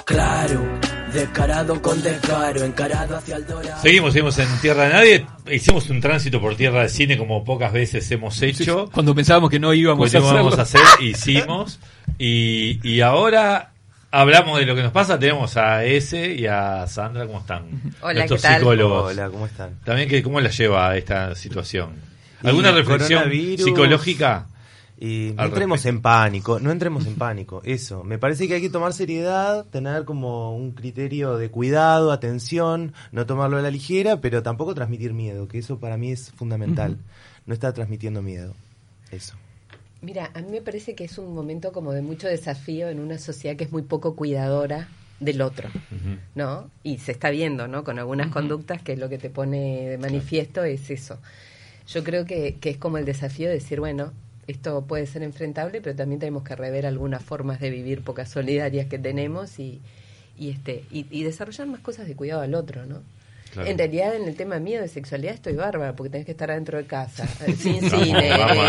Claro, descarado con descaro, encarado hacia el dorado. Seguimos en Tierra de Nadie. Hicimos un tránsito por tierra de cine como pocas veces hemos hecho. Sí, cuando pensábamos que no íbamos a hacer, hicimos. Y ahora hablamos de lo que nos pasa. Tenemos a Ese y a Sandra. ¿Cómo están? Hola, nuestros ¿qué tal? psicólogos. Hola, ¿cómo están? También, ¿cómo la lleva esta situación? ¿Alguna Y reflexión coronavirus, psicológica? Y no entremos en pánico, eso. Me parece que hay que tomar seriedad, tener como un criterio de cuidado, atención, no tomarlo a la ligera, pero tampoco transmitir miedo, que eso para mí es fundamental. No estar transmitiendo miedo, eso. Mira, a mí me parece que es un momento como de mucho desafío en una sociedad que es muy poco cuidadora del otro, ¿no? Y se está viendo, ¿no? Con algunas conductas que lo que te pone de manifiesto es eso. Yo creo que es como el desafío de decir, bueno, esto puede ser enfrentable, pero también tenemos que rever algunas formas de vivir pocas solidarias que tenemos y desarrollar más cosas de cuidado al otro, ¿no? Claro. En realidad, en el tema mío de sexualidad estoy bárbara, porque tenés que estar adentro de casa, sin cine. Vamos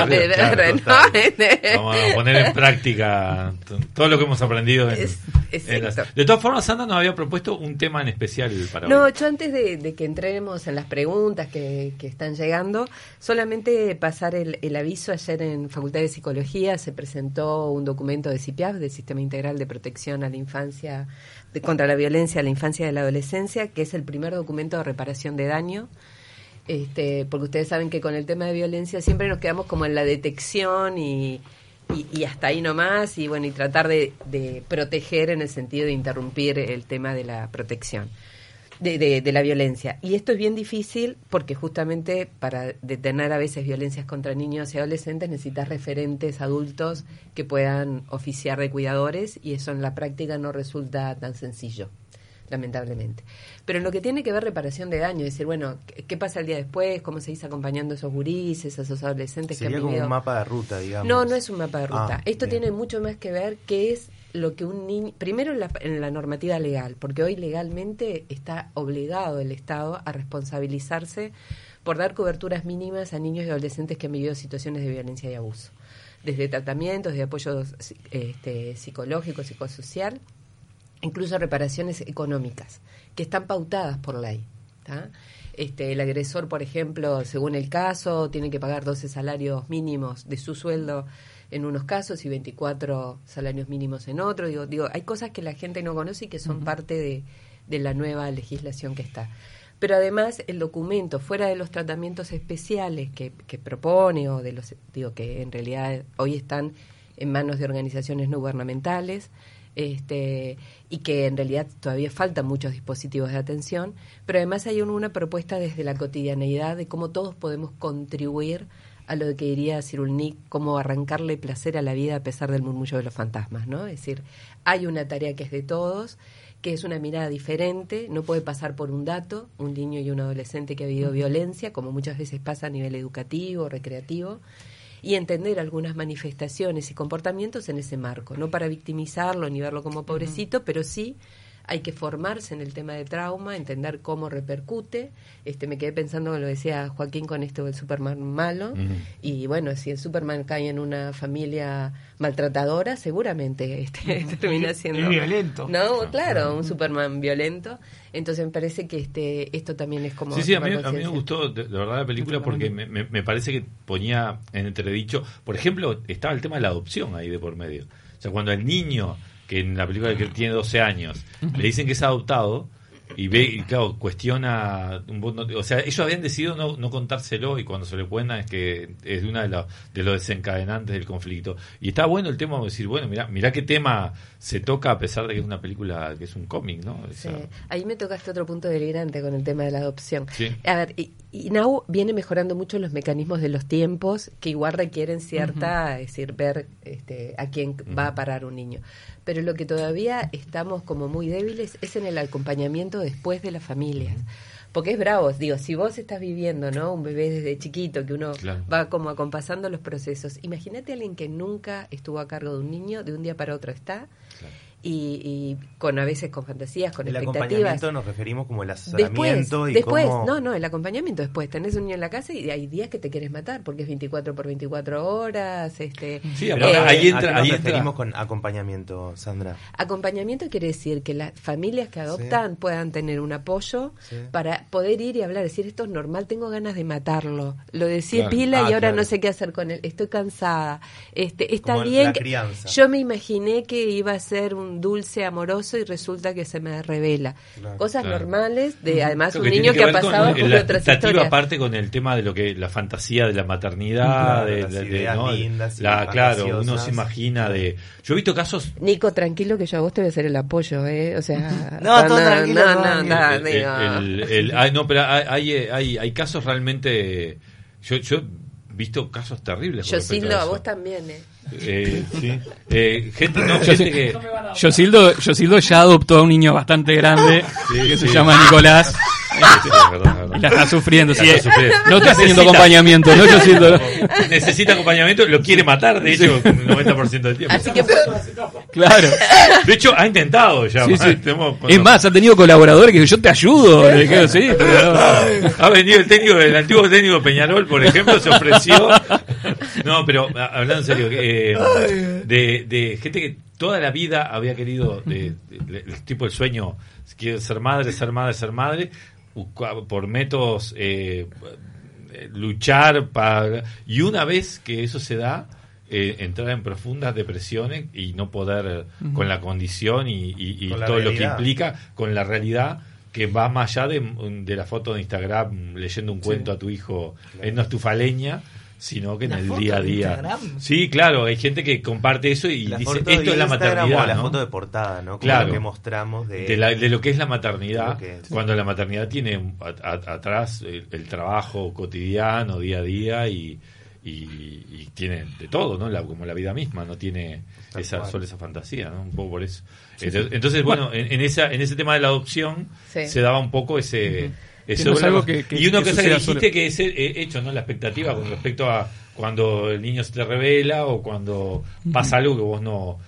a poner en práctica todo lo que hemos aprendido. De todas formas, Sandra nos había propuesto un tema en especial para hoy. Yo antes de que entremos en las preguntas que están llegando, solamente pasar el aviso. Ayer en Facultad de Psicología se presentó un documento de CIPIAF, del Sistema Integral de Protección a la Infancia, contra la Violencia a la Infancia y a la Adolescencia, que es el primer documento de reparación de daño, porque ustedes saben que con el tema de violencia siempre nos quedamos como en la detección y hasta ahí nomás, y bueno, y tratar de proteger en el sentido de interrumpir el tema de la protección de la violencia. Y esto es bien difícil porque justamente para detener a veces violencias contra niños y adolescentes necesitas referentes adultos que puedan oficiar de cuidadores, y eso en la práctica no resulta tan sencillo, lamentablemente. Pero en lo que tiene que ver reparación de daño, es decir, bueno, ¿qué pasa el día después? ¿Cómo se dice acompañando a esos gurises, a esos adolescentes? Sería que han como vivido... un mapa de ruta, digamos. No es un mapa de ruta. Esto bien. tiene mucho más que ver que es lo que un niño... Primero en la normativa legal, porque hoy legalmente está obligado el Estado a responsabilizarse por dar coberturas mínimas a niños y adolescentes que han vivido situaciones de violencia y abuso. Desde tratamientos, de apoyo psicológico, psicosocial, incluso reparaciones económicas, que están pautadas por ley, ¿tá? El agresor, por ejemplo, según el caso, tiene que pagar 12 salarios mínimos de su sueldo en unos casos y 24 salarios mínimos en otros. Digo, hay cosas que la gente no conoce y que son parte de la nueva legislación que está. Pero además el documento, fuera de los tratamientos especiales que propone, o de los que en realidad hoy están en manos de organizaciones no gubernamentales, y que en realidad todavía faltan muchos dispositivos de atención, pero además hay una propuesta desde la cotidianeidad de cómo todos podemos contribuir a lo que diría Cyrulnik, cómo arrancarle placer a la vida a pesar del murmullo de los fantasmas, ¿no? Es decir, hay una tarea que es de todos, que es una mirada diferente, no puede pasar por un dato, un niño y un adolescente que ha vivido violencia, como muchas veces pasa a nivel educativo, recreativo, y entender algunas manifestaciones y comportamientos en ese marco, no para victimizarlo ni verlo como pobrecito, pero sí hay que formarse en el tema de trauma, entender cómo repercute. Me quedé pensando que lo decía Joaquín con esto del Superman malo, y bueno, si el Superman cae en una familia maltratadora, seguramente termina siendo... Es violento. No, claro, un Superman violento. Entonces me parece que esto también es como... Sí, a mí me gustó de verdad la película, porque me parece que ponía en entredicho, por ejemplo, estaba el tema de la adopción ahí de por medio. O sea, cuando el niño, que en la película que tiene 12 años, le dicen que es adoptado, y ve, y claro, cuestiona un montón, o sea, ellos habían decidido no contárselo, y cuando se le cuentan es que es de una de los desencadenantes del conflicto. Y está bueno el tema de decir, bueno, mirá qué tema se toca, a pesar de que es una película, que es un cómic, ¿no? Sí. Ahí me tocaste otro punto delirante con el tema de la adopción. Sí. A ver, y Nau viene mejorando mucho los mecanismos de los tiempos, que igual requieren cierta, es decir, ver a quién va a parar un niño. Pero lo que todavía estamos como muy débiles es en el acompañamiento después de las familias. Porque es bravo, si vos estás viviendo, ¿no?, un bebé desde chiquito, que uno va como acompasando los procesos. Imagínate a alguien que nunca estuvo a cargo de un niño, de un día para otro está, y con a veces con fantasías, con el expectativas. acompañamiento nos referimos como el asesoramiento después, y cómo... no, el acompañamiento después. Tenés un niño en la casa y hay días que te quieres matar porque es 24 por 24 horas. Sí, Pero ahí ¿a qué nos entra. referimos con acompañamiento, Sandra? Acompañamiento quiere decir que las familias que adoptan puedan tener un apoyo para poder ir y hablar, decir, esto es normal, tengo ganas de matarlo. Lo decía Claro. pila y ahora claro. no sé qué hacer con él. Estoy cansada. Está Como bien. la crianza. Yo me imaginé que iba a ser un dulce amoroso y resulta que se me revela. Claro. Cosas Claro. normales de además Creo un que niño tiene que ha ver con pasado por la otras expectativa historias. aparte con el tema de lo que la fantasía de la maternidad, Claro, de, las de- ideas ¿no? lindas y claro, uno fantasiosas. se imagina de. Yo he visto casos. Nico, tranquilo que yo a vos te voy a hacer el apoyo, o sea, No, todo tranquilo, todo Ay, no, pero hay casos realmente. Yo he visto casos terribles. con respecto Yosildo, a eso. vos también, Sí. Gente que. Yosildo ya adoptó a un niño bastante grande Sí, que se sí. llama Nicolás Sí, es verdad. y la está sufriendo. La Sí, está sufriendo. no está teniendo Necesita- acompañamiento, ¿no, Yosildo? Necesita acompañamiento, lo quiere matar, de hecho, el 90% del tiempo. Así que Claro. De hecho, ha intentado ya. Sí, sí. Tenemos- Es más, ha tenido colaboradores que yo te ayudo. Le dijeron, sí, pero no. Ha venido el antiguo técnico de Peñarol, por ejemplo, se ofreció. No, pero hablando en serio, de gente que toda la vida había querido, el tipo de sueño, quiere ser madre, por métodos, luchar para. Y una vez que eso se da, entrar en profundas depresiones y no poder con la condición y Con la todo lo que realidad. implica con la realidad que va más allá de la foto de Instagram leyendo un cuento a tu hijo. No es tu faleña, sino que en el día a día. Sí, claro, hay gente que comparte eso y La dice, foto esto de es la Instagram maternidad, o la ¿no? foto de portada, ¿no? Como Claro. lo que mostramos de lo que es la maternidad, Lo que es. cuando la maternidad tiene atrás el trabajo cotidiano, día a día y tiene de todo, ¿no? Como la vida misma, no tiene Tal cual. solo esa fantasía, ¿no? Un poco por eso. Entonces, bueno, en ese tema de la adopción Sí. se daba un poco ese... Que no es algo que y una cosa que suceda dijiste solo. que es hecho, ¿no? La expectativa con respecto a cuando el niño se te revela o cuando pasa algo que vos no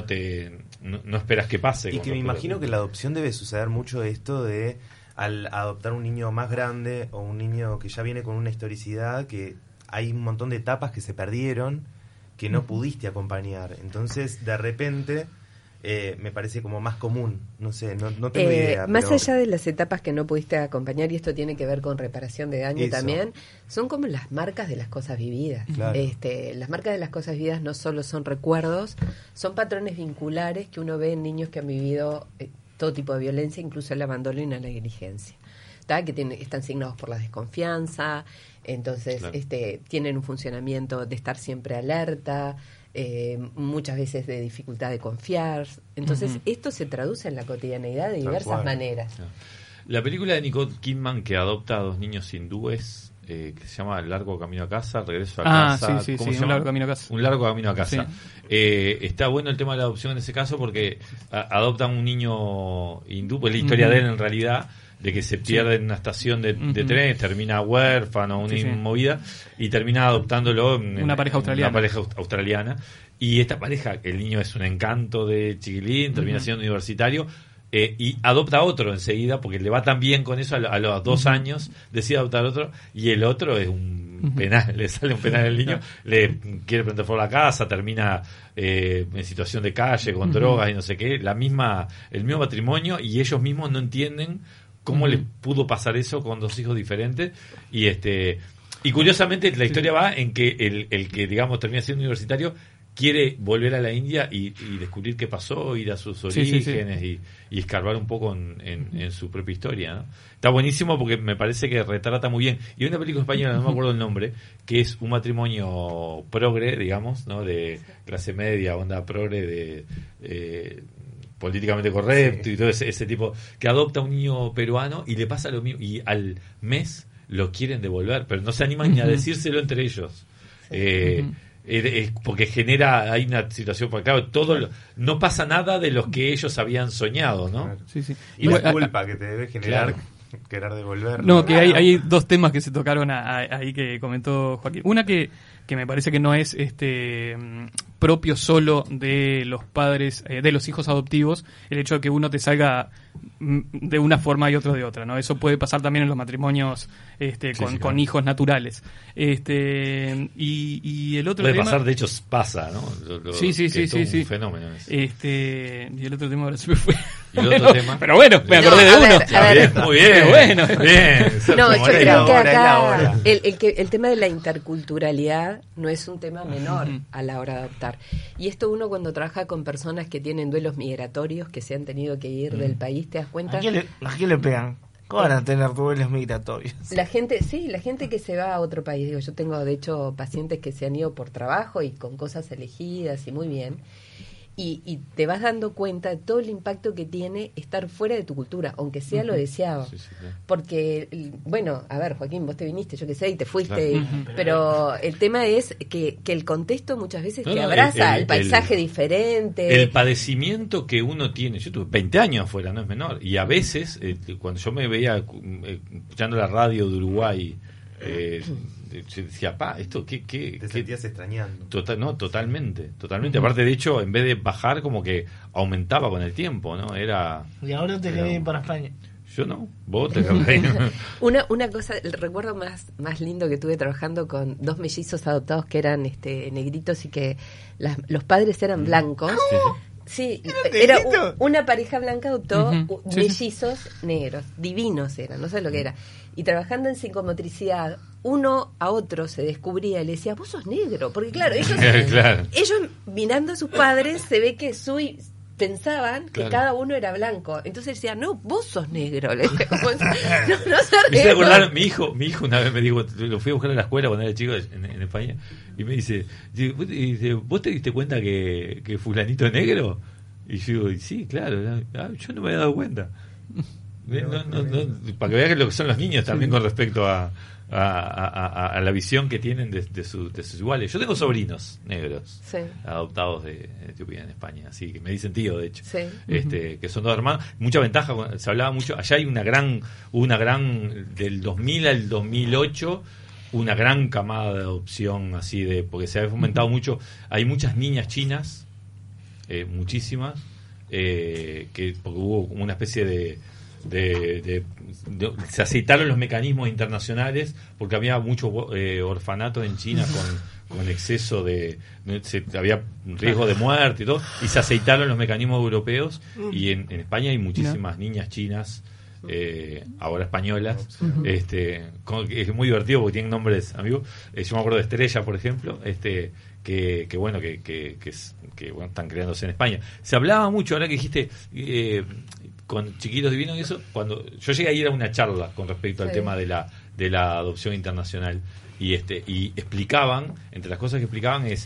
esperas que pase. Y con que me respecto a- imagino que en la adopción debe suceder mucho esto de al adoptar un niño más grande o un niño que ya viene con una historicidad, que hay un montón de etapas que se perdieron que no pudiste acompañar. Entonces, de repente, me parece como más común. No sé, no tengo idea. Más pero- allá de las etapas que no pudiste acompañar, y esto tiene que ver con reparación de daño Eso. también, son como las marcas de las cosas vividas. Claro. Las marcas de las cosas vividas no solo son recuerdos, son patrones vinculares que uno ve en niños que han vivido todo tipo de violencia, incluso el abandono y la negligencia. ¿Tá? Que están signados por la desconfianza, entonces Claro. tienen un funcionamiento de estar siempre alerta, muchas veces de dificultad de confiar. Entonces, esto se traduce en la cotidianeidad de Tal diversas cual. maneras. La película de Nicole Kidman que adopta a dos niños hindúes, que se llama Largo Camino a Casa, Regreso a Casa. Sí, ¿cómo se un llama? largo camino a casa. Un largo camino a casa. Sí. Está bueno el tema de la adopción en ese caso porque adoptan un niño hindú, pues la historia de él en realidad, de que se pierde en una estación de tren, termina huérfano, una Sí, sí. movida, y termina adoptándolo Una pareja australiana. Una pareja australiana. Y esta pareja, el niño es un encanto de chiquilín, termina siendo universitario, y adopta a otro enseguida, porque le va tan bien con eso, a los 2 años decide adoptar otro, y el otro es un penal, le sale un penal al niño, le quiere prender fuego a la casa, termina en situación de calle, con drogas y no sé qué, el mismo matrimonio, y ellos mismos no entienden cómo les pudo pasar eso con 2 hijos diferentes, y curiosamente la historia va en que el que digamos termina siendo universitario quiere volver a la India y descubrir qué pasó, ir a sus Sí, sí, sí. orígenes y escarbar un poco en su propia historia, ¿no? Está buenísimo porque me parece que retrata muy bien. Y hay una película española, no me acuerdo el nombre, que es un matrimonio progre, digamos, ¿no? De clase media, onda progre, de políticamente correcto y todo ese tipo, que adopta a un niño peruano y le pasa lo mismo, y al mes lo quieren devolver, pero no se animan ni a decírselo entre ellos. Porque hay una situación, porque claro, no pasa nada de los que ellos habían soñado, ¿no? Claro. Sí, sí. Y la Igual, culpa que te debe generar querer devolverlo. No, que hay 2 temas que se tocaron ahí que comentó Joaquín. Una que que me parece que no es propio solo de los padres, de los hijos adoptivos, el hecho de que uno te salga de una forma y otro de otra, ¿no? Eso puede pasar también en los matrimonios con hijos naturales. Y el otro puede tema, pasar, de hecho pasa, ¿no? Sí. Un fenómeno eso. Y el otro tema ahora se me fue. ¿Y el otro tema? Pero bueno, me acordé de uno. Bien, muy bien. Bueno. Bien. No, yo creo que acá hora. el tema de la interculturalidad no es un tema menor a la hora de adoptar. Y esto uno cuando trabaja con personas que tienen duelos migratorios, que se han tenido que ir del país, te das cuenta. ¿A quién le pegan? ¿Cómo van a tener duelos migratorios? La gente que se va a otro país, digo, yo tengo de hecho pacientes que se han ido por trabajo y con cosas elegidas y muy bien. Y te vas dando cuenta de todo el impacto que tiene estar fuera de tu cultura, aunque sea lo deseado. Sí, claro. Porque, bueno, a ver, Joaquín, vos te viniste, yo qué sé, y te fuiste. Claro. Pero el tema es que el contexto muchas veces te No, abraza, el paisaje diferente. El padecimiento que uno tiene. Yo tuve 20 años afuera, no es menor. Y a veces, cuando yo me veía escuchando la radio de Uruguay, yo decía, esto Te sentías extrañando. Totalmente. Aparte, de hecho, en vez de bajar, como que aumentaba con el tiempo, ¿no? Y ahora te querés ir para España. Yo no, vos te querés. Una cosa, el recuerdo más lindo que tuve trabajando con 2 mellizos adoptados que eran negritos y que los padres eran blancos. Sí, era una pareja blanca adoptó mellizos negros, divinos eran, no sé lo que era. Y trabajando en psicomotricidad, uno a otro se descubría y le decía, vos sos negro, porque claro, ellos mirando a sus padres se ve que pensaban que cada uno era blanco, entonces decían, no, vos sos negro. No me hice acordar, mi hijo una vez me dijo, lo fui a buscar a la escuela cuando era chico en España, y me dice, ¿vos te diste cuenta que fulanito es negro? Y yo digo, sí, claro, yo no me había dado cuenta. No, para que veas lo que son los niños también con respecto a la visión que tienen de sus iguales. Yo tengo sobrinos negros adoptados de Etiopía en España, así que me dicen tío, de hecho, que son 2 hermanos. Mucha ventaja, se hablaba mucho. Allá hay una gran del 2000 al 2008, una gran camada de adopción, así porque se ha fomentado mucho. Hay muchas niñas chinas, muchísimas, porque hubo como una especie de se aceitaron los mecanismos internacionales porque había mucho orfanato en China con exceso había riesgo de muerte y todo, y se aceitaron los mecanismos europeos, y en España hay muchísimas niñas chinas, ahora españolas, es muy divertido porque tienen nombres, amigos. Yo me acuerdo de Estrella, por ejemplo, que están creándose en España. Se hablaba mucho, ahora que dijiste con Chiquitos Divinos y eso, cuando yo llegué a ir a una charla con respecto al tema de la adopción internacional, y explicaban, entre las cosas que explicaban es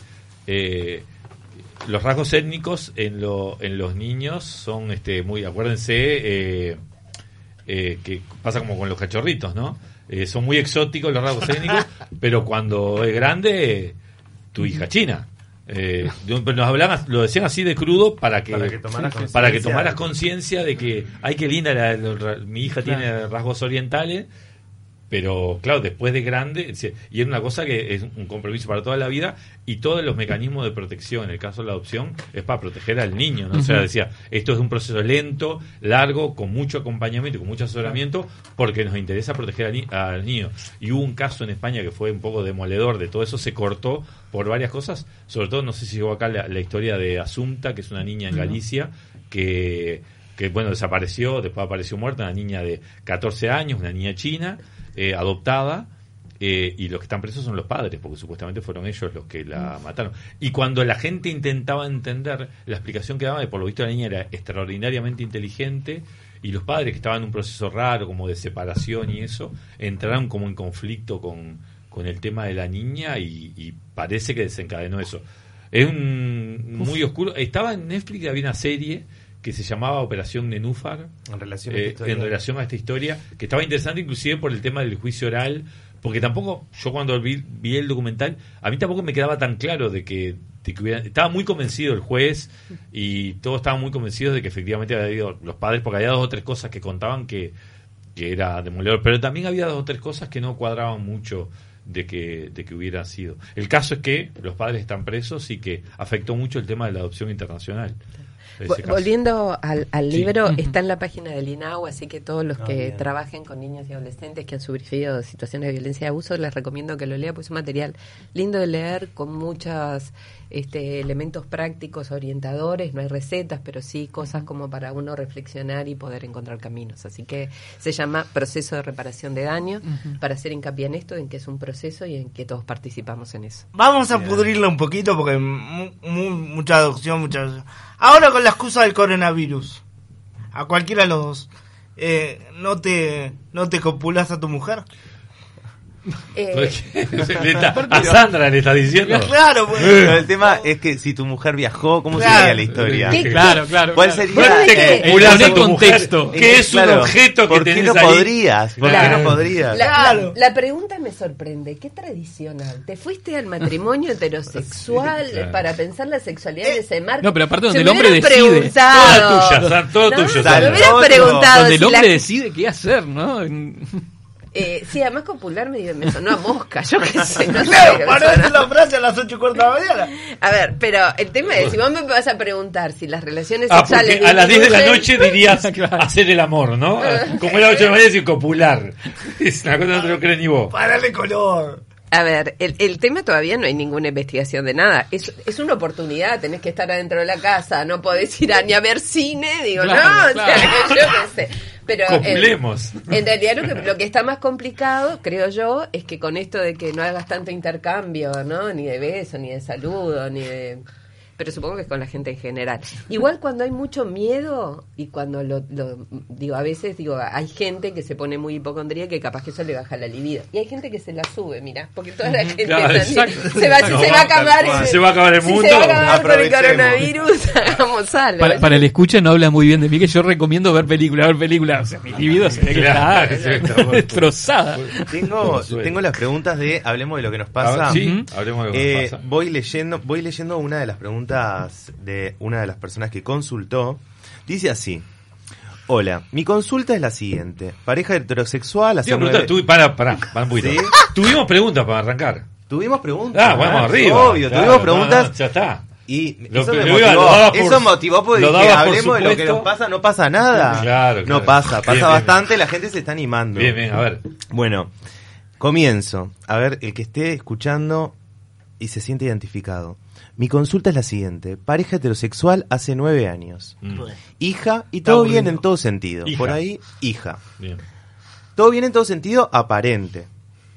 los rasgos étnicos en los niños son muy, acuérdense, que pasa como con los cachorritos, ¿no? Son muy exóticos los rasgos étnicos, pero cuando es grande, tu hija china. Nos hablaban, lo decían así de crudo para que tomaras conciencia de que qué linda mi hija tiene rasgos orientales, pero claro, después de grande, y es una cosa que es un compromiso para toda la vida, y todos los mecanismos de protección, en el caso de la adopción, es para proteger al niño, ¿no? O sea, decía, esto es un proceso lento, largo, con mucho acompañamiento, con mucho asesoramiento, porque nos interesa proteger al niño. Y hubo un caso en España que fue un poco demoledor de todo eso, se cortó por varias cosas, sobre todo, no sé si llegó acá la historia de Asunta, que es una niña en Galicia, que bueno, desapareció, después apareció muerta, una niña de 14 años, una niña china, adoptada, y los que están presos son los padres, porque supuestamente fueron ellos los que la mataron. Y cuando la gente intentaba entender, la explicación que daba, de por lo visto la niña era extraordinariamente inteligente, y los padres, que estaban en un proceso raro, como de separación y eso, entraron como en conflicto con el tema de la niña, y parece que desencadenó eso. Es muy oscuro. Estaba en Netflix, había una serie que se llamaba Operación Nenúfar, en relación a esta historia, que estaba interesante inclusive por el tema del juicio oral, porque tampoco, yo cuando vi el documental, a mí tampoco me quedaba tan claro de que estaba muy convencido el juez, y todos estaban muy convencidos de que efectivamente había habido los padres, porque había 2 o 3 cosas que contaban que era demoledor, pero también había 2 o 3 cosas que no cuadraban mucho de que hubiera sido. El caso es que los padres están presos y que afectó mucho el tema de la adopción internacional. Volviendo al Sí. libro, está en la página del INAU, así que todos los que trabajen con niños y adolescentes que han sufrido situaciones de violencia y abuso, les recomiendo que lo lean, pues es un material lindo de leer, con muchos elementos prácticos, orientadores. No hay recetas, pero sí cosas como para uno reflexionar y poder encontrar caminos. Así que se llama Proceso de Reparación de Daño, para hacer hincapié en esto, en que es un proceso y en que todos participamos en eso. Vamos a pudrirlo un poquito porque mucha adopción, mucha... Ahora con la excusa del coronavirus, a cualquiera de los dos, ¿no te copulas a tu mujer? A Sandra le está diciendo. Claro, pues. Pero el tema es que si tu mujer viajó, ¿cómo sería la historia? Claro. ¿Cuál claro. sería? Te copulas a tu contexto. mujer, que es Claro, un objeto que ¿por qué tenés no ahí. podrías? ¿Por qué Claro. no podrías? Claro. La pregunta me sorprende. ¿Qué tradicional? ¿Te fuiste al matrimonio heterosexual Sí, claro. para pensar la sexualidad en ese marco? No, pero aparte donde Si el hombre me hubieras decide. preguntado- Toda tuya, San, todo No, tuyo, si Sandra. me hubieras Otro. preguntado Donde el si hombre la- decide qué hacer, ¿no? sí, además copular me sonó a mosca, yo qué sé, no sé Claro, qué me para sonó. hacer la frase a las 8:15 de la mañana. A ver, pero el tema es, si vos me vas a preguntar si las relaciones Ah, sexuales porque a las 10 de la disminuyen- noche dirías Claro. hacer el amor, ¿no? Como era 8 de la mañana, decir copular. Es una cosa que no te lo crees ni vos. Para darle color. A ver, el tema todavía no hay ninguna investigación de nada. Es una oportunidad, tenés que estar adentro de la casa, no podés ir ni a ver cine, digo, Claro, no, claro. o sea, yo qué sé. Pero Copulemos. en realidad lo que está más complicado, creo yo, es que con esto de que no hagas tanto intercambio, ¿no? Ni de beso, ni de saludo, ni de... Pero supongo que es con la gente en general. Igual cuando hay mucho miedo, y cuando digo, a veces digo, hay gente que se pone muy hipocondría que capaz que eso le baja la libido. Y hay gente que se la sube, mirá, porque toda la gente Claro, también exacto. se va a acabar Si se va a acabar el si mundo, se va a acabar con el aprovechemos. coronavirus, hagamos algo. Para el escucha no habla muy bien de mí, que yo recomiendo ver películas. O sea, mi libido se ve que Claro, está está bueno. destrozada. Tengo las preguntas de hablemos de lo que nos pasa. Sí, hablemos de lo que nos pasa. Voy leyendo una de las preguntas de una de las personas que consultó. Dice así: hola, mi consulta es la siguiente. Pareja heterosexual hace Te iba a preguntar, pará, un poquito. ¿Sí? Tuvimos preguntas para arrancar. Tuvimos preguntas. Vamos arriba. Obvio, Claro, tuvimos preguntas. ya está. Y Lo eso que- me lo iba- motivó. lo daba por- Eso motivó porque lo dije, daba por hablemos de lo que supuesto. nos pasa, no pasa nada. Claro, No claro. pasa, pasa Bien, bien, bastante, la gente se está animando. Bien, a ver. Bueno, comienzo. A ver, el que esté escuchando y se siente identificado. Mi consulta es la siguiente. Pareja heterosexual hace 9 años. Hija, y todo bien en todo sentido. Hija. Por ahí, hija. Bien. Todo bien en todo sentido aparente.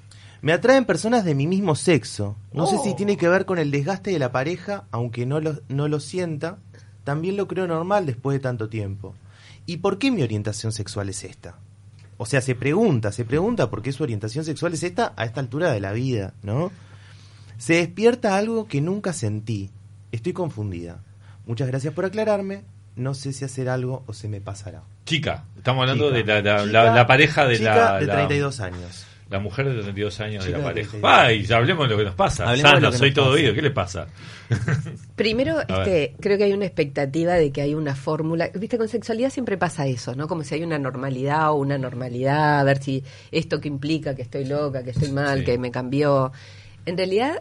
Me atraen personas de mi mismo sexo. No sé si tiene que ver con el desgaste de la pareja, aunque no lo sienta. También lo creo normal después de tanto tiempo. ¿Y por qué mi orientación sexual es esta? O sea, se pregunta por qué su orientación sexual es esta a esta altura de la vida, ¿no? Se despierta algo que nunca sentí. Estoy confundida. Muchas gracias por aclararme. No sé si hacer algo o se me pasará. Chica, estamos hablando Chica. de Chica, la pareja de chica de la 32 años. La mujer de 32 años Chica de la de pareja. 32. Ay, ya hablemos de lo que nos pasa. Hablemos de Sandra, lo que soy nos todo pasa. oído. ¿Qué le pasa? Primero, A ver. creo que hay una expectativa de que hay una fórmula. Viste, con sexualidad siempre pasa eso, ¿no? Como si hay una normalidad o una normalidad, a ver si esto que implica que estoy loca, que estoy mal, Sí. que me cambió. En realidad,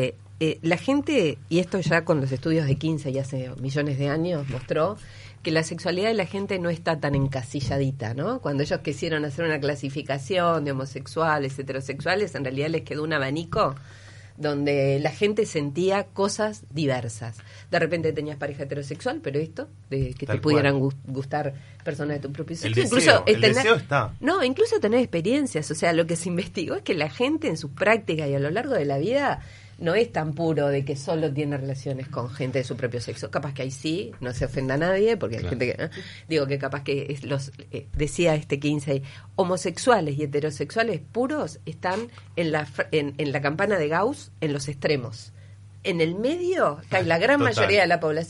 la gente, y esto ya con los estudios de 15 y hace millones de años, mostró que la sexualidad de la gente no está tan encasilladita, ¿no? Cuando ellos quisieron hacer una clasificación de homosexuales, heterosexuales, en realidad les quedó un abanico donde la gente sentía cosas diversas. De repente tenías pareja heterosexual, pero esto, de que Tal te pudieran cual. gustar personas de tu propio El sexo. deseo, el tener- deseo está. No, incluso tener experiencias. O sea, lo que se investigó es que la gente en sus prácticas y a lo largo de la vida no es tan puro de que solo tiene relaciones con gente de su propio sexo. Capaz que ahí sí, no se ofenda a nadie, porque hay Claro. gente que... digo que capaz que decía 15 ahí, homosexuales y heterosexuales puros están en la campana de Gauss en los extremos. En el medio cae la gran Total. mayoría de la población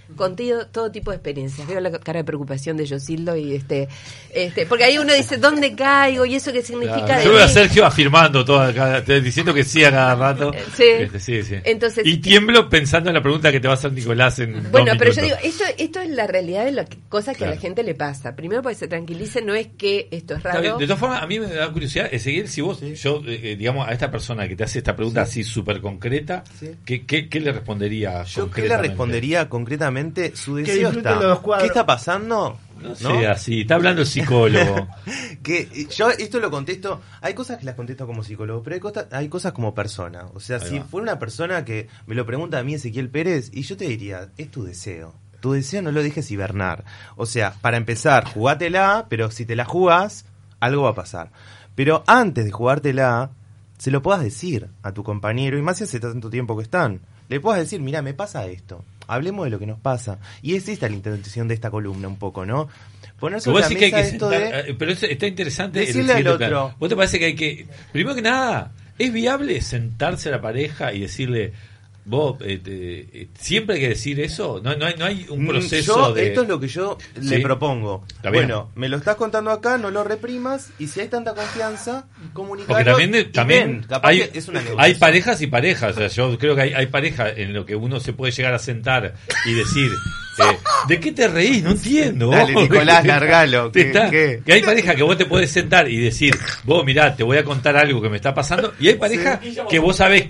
con todo tipo de experiencias. Veo la cara de preocupación de Yosildo y porque ahí uno dice, ¿dónde caigo? ¿Y eso qué significa? Claro. de Yo veo a mí? Sergio afirmando diciendo que sí a cada rato. Sí. Sí. Entonces, y tiemblo pensando en la pregunta que te va a hacer Nicolás en bueno, 2 pero yo minutos. digo, esto es la realidad de las cosas que Claro. a la gente le pasa. Primero, para que se tranquilice, no es que esto es Está bien. raro. De todas formas, a mí me da curiosidad, Ezequiel, si vos, digamos, a esta persona que te hace esta pregunta así súper concreta, Sí. ¿qué le respondería Yo qué le concretamente? respondería concretamente, su Que deseo disfrute está. los cuadros. ¿Qué está pasando? No sea así, está hablando el psicólogo. Que yo esto lo contesto, hay cosas que las contesto como psicólogo, pero hay cosas como persona. O sea, Ahí si va. fuera una persona que me lo pregunta a mí, Ezequiel Pérez, y yo te diría, es tu deseo. Tu deseo no lo dejes hibernar. O sea, para empezar, jugátela, pero si te la jugás, algo va a pasar. Pero antes de jugártela, se lo puedas decir a tu compañero, y más si hace tanto tiempo que están. Le puedas decir, mira, me pasa esto. Hablemos de lo que nos pasa. Y es esta la intención de esta columna un poco, ¿no? Poner Vos sobre la decís que hay mesa que esto sentar, de... pero eso está interesante. en el Decirle al siguiente otro. plan. ¿Vos te parece que hay que, primero que nada, es viable sentarse a la pareja y decirle, vos, siempre hay que decir eso? No hay un proceso de... Esto es lo que yo Sí. le propongo. Está bien. Bueno, me lo estás contando acá, no lo reprimas, y si hay tanta confianza, comunicalo. Porque también, y también ven, capaz hay, que es una hay negociación. parejas y parejas. O sea, yo creo que hay parejas en lo que uno se puede llegar a sentar y decir, ¿de qué te reís? No entiendo. Dale, vos. Nicolás, largalo. Te ¿Qué- está- qué? Que hay parejas que vos te podés sentar y decir, vos mirá, te voy a contar algo que me está pasando. Y hay parejas que vos sabés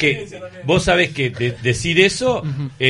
que decir eso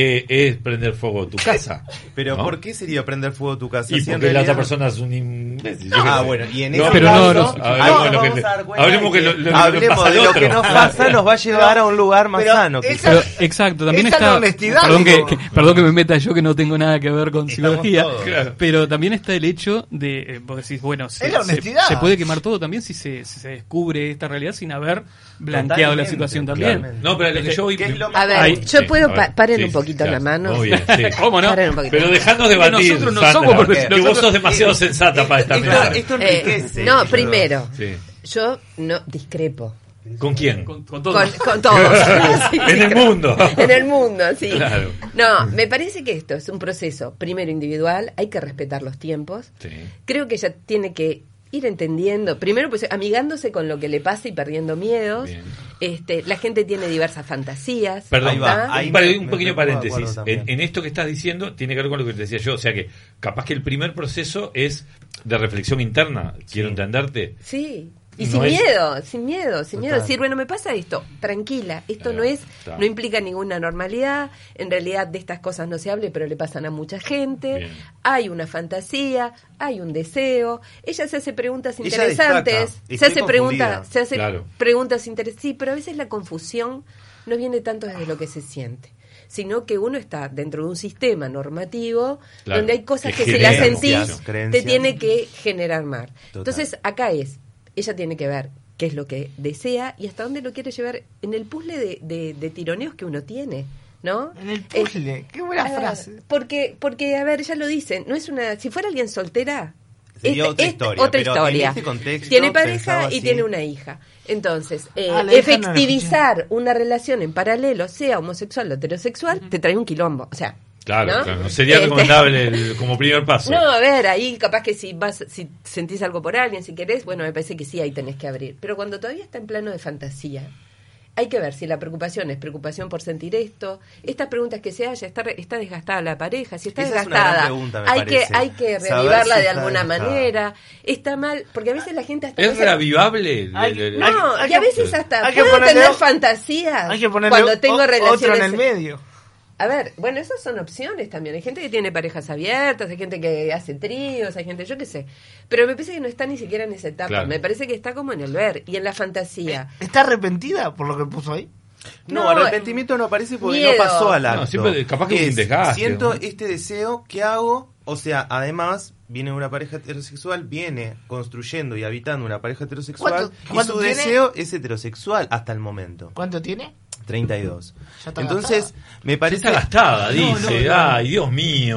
es prender fuego tu casa. Pero ¿no? ¿por qué sería prender fuego tu casa? Y Si en porque la otra realidad- persona es un imbécil. Yo qué Ah, sé. bueno, y en No, ese pero caso, no, hablemos ahí de lo nos que- vamos a dar cuenta hablemos de que lo que hablemos pasa de al lo que otro. nos Claro. pasa, nos va a llevar a un lugar más pero sano. esa- Pero, exacto, también esa es la está. honestidad, Perdón digo. perdón que me meta yo que no tengo nada que ver con Estamos psicología. todos. Claro. Pero también está el hecho de, vos decís, bueno, Es la honestidad. se puede quemar todo también si se descubre esta realidad sin haber blanqueado la Totalmente, situación también. claro. No, pero lo que yo voy... ¿Qué es lo A más ver, Ahí, yo sí, puedo... a ver, paren sí, un poquito sí, la claro. mano. Muy bien, sí. ¿Cómo no? Paren un poquito. Pero dejanos debatir, Nosotros no Sandra, somos que profesionales. vos sos demasiado sensata para esta mesa. Esto enriquece. No, Yo- primero, Sí. yo no discrepo. ¿Con quién? Con todo. Con todos. Sí, En el mundo. En el mundo, sí. Claro. No, me parece que esto es un proceso, primero individual, hay que respetar los tiempos. Sí. Creo que ella tiene que ir entendiendo, primero pues amigándose con lo que le pasa y perdiendo miedos. Bien. La gente tiene diversas fantasías. Perdón, Ahí va, ¿ah? ahí un me pequeño pongo de paréntesis. acuerdo también. En esto que estás diciendo tiene que ver con lo que te decía yo. O sea que capaz que el primer proceso es de reflexión interna. Quiero entenderte. Sí. Y No sin es- miedo, sin miedo, sin miedo. Total. Decir, bueno, me pasa esto, tranquila, esto Claro, no es, claro. no implica ninguna normalidad, en realidad de estas cosas no se hable, pero le pasan a mucha gente, Bien. hay una fantasía, hay un deseo, ella se hace preguntas Ella interesantes, destaca, se estoy hace preguntas, se hace Claro. preguntas interesantes, sí, pero a veces la confusión no viene tanto desde lo que se siente, sino que uno está dentro de un sistema normativo Claro, donde hay cosas que que si las generan sentís confusión. te Creencias. tiene que generar mar. Total. Entonces acá ella tiene que ver qué es lo que desea y hasta dónde lo quiere llevar en el puzzle de tironeos que uno tiene, ¿no? En el puzzle, qué buena frase. Porque, a ver, ya lo dicen, no es una, si fuera alguien soltera, Sería otra historia, otra pero en historia. este contexto, Tiene pensaba pareja y así. tiene una hija. Entonces, La hija no la efectivizar una relación en paralelo, sea homosexual o heterosexual, te trae un quilombo. O sea, Claro, ¿no? claro. No sería recomendable como primer paso. No, a ver, ahí capaz que si sentís algo por alguien, si querés, bueno, me parece que sí, ahí tenés que abrir. Pero cuando todavía está en plano de fantasía, hay que ver si la preocupación es preocupación por sentir esto, estas preguntas que se haya, está desgastada la pareja, si está Esa es una desgastada, gran pregunta, me hay parece. hay que Saber reavivarla si de está alguna desgastada. manera, está mal, porque a veces la gente hasta ¿Es no se- reavivable? no, Hay y a que- veces hasta hay que puedo ponerle- tener fantasías Hay que ponerle cuando tengo relaciones otro en el medio. A ver, bueno, esas son opciones también. Hay gente que tiene parejas abiertas, hay gente que hace tríos, hay gente, yo qué sé. Pero me parece que no está ni siquiera en esa etapa. Claro. Me parece que está como en el ver y en la fantasía. ¿Está arrepentida por lo que puso ahí? No, No, arrepentimiento no aparece porque miedo. no pasó al acto. No, siempre- capaz que es un desgaste, Siento ¿no? este deseo, ¿qué hago? O sea, además, viene una pareja heterosexual, viene construyendo y habitando una pareja heterosexual ¿Cuánto y su tiene? deseo es heterosexual hasta el momento. ¿Cuánto tiene? 32. Ya está Entonces, me Ya parece... está gastada, No, dice. no, no. Ay, Dios mío.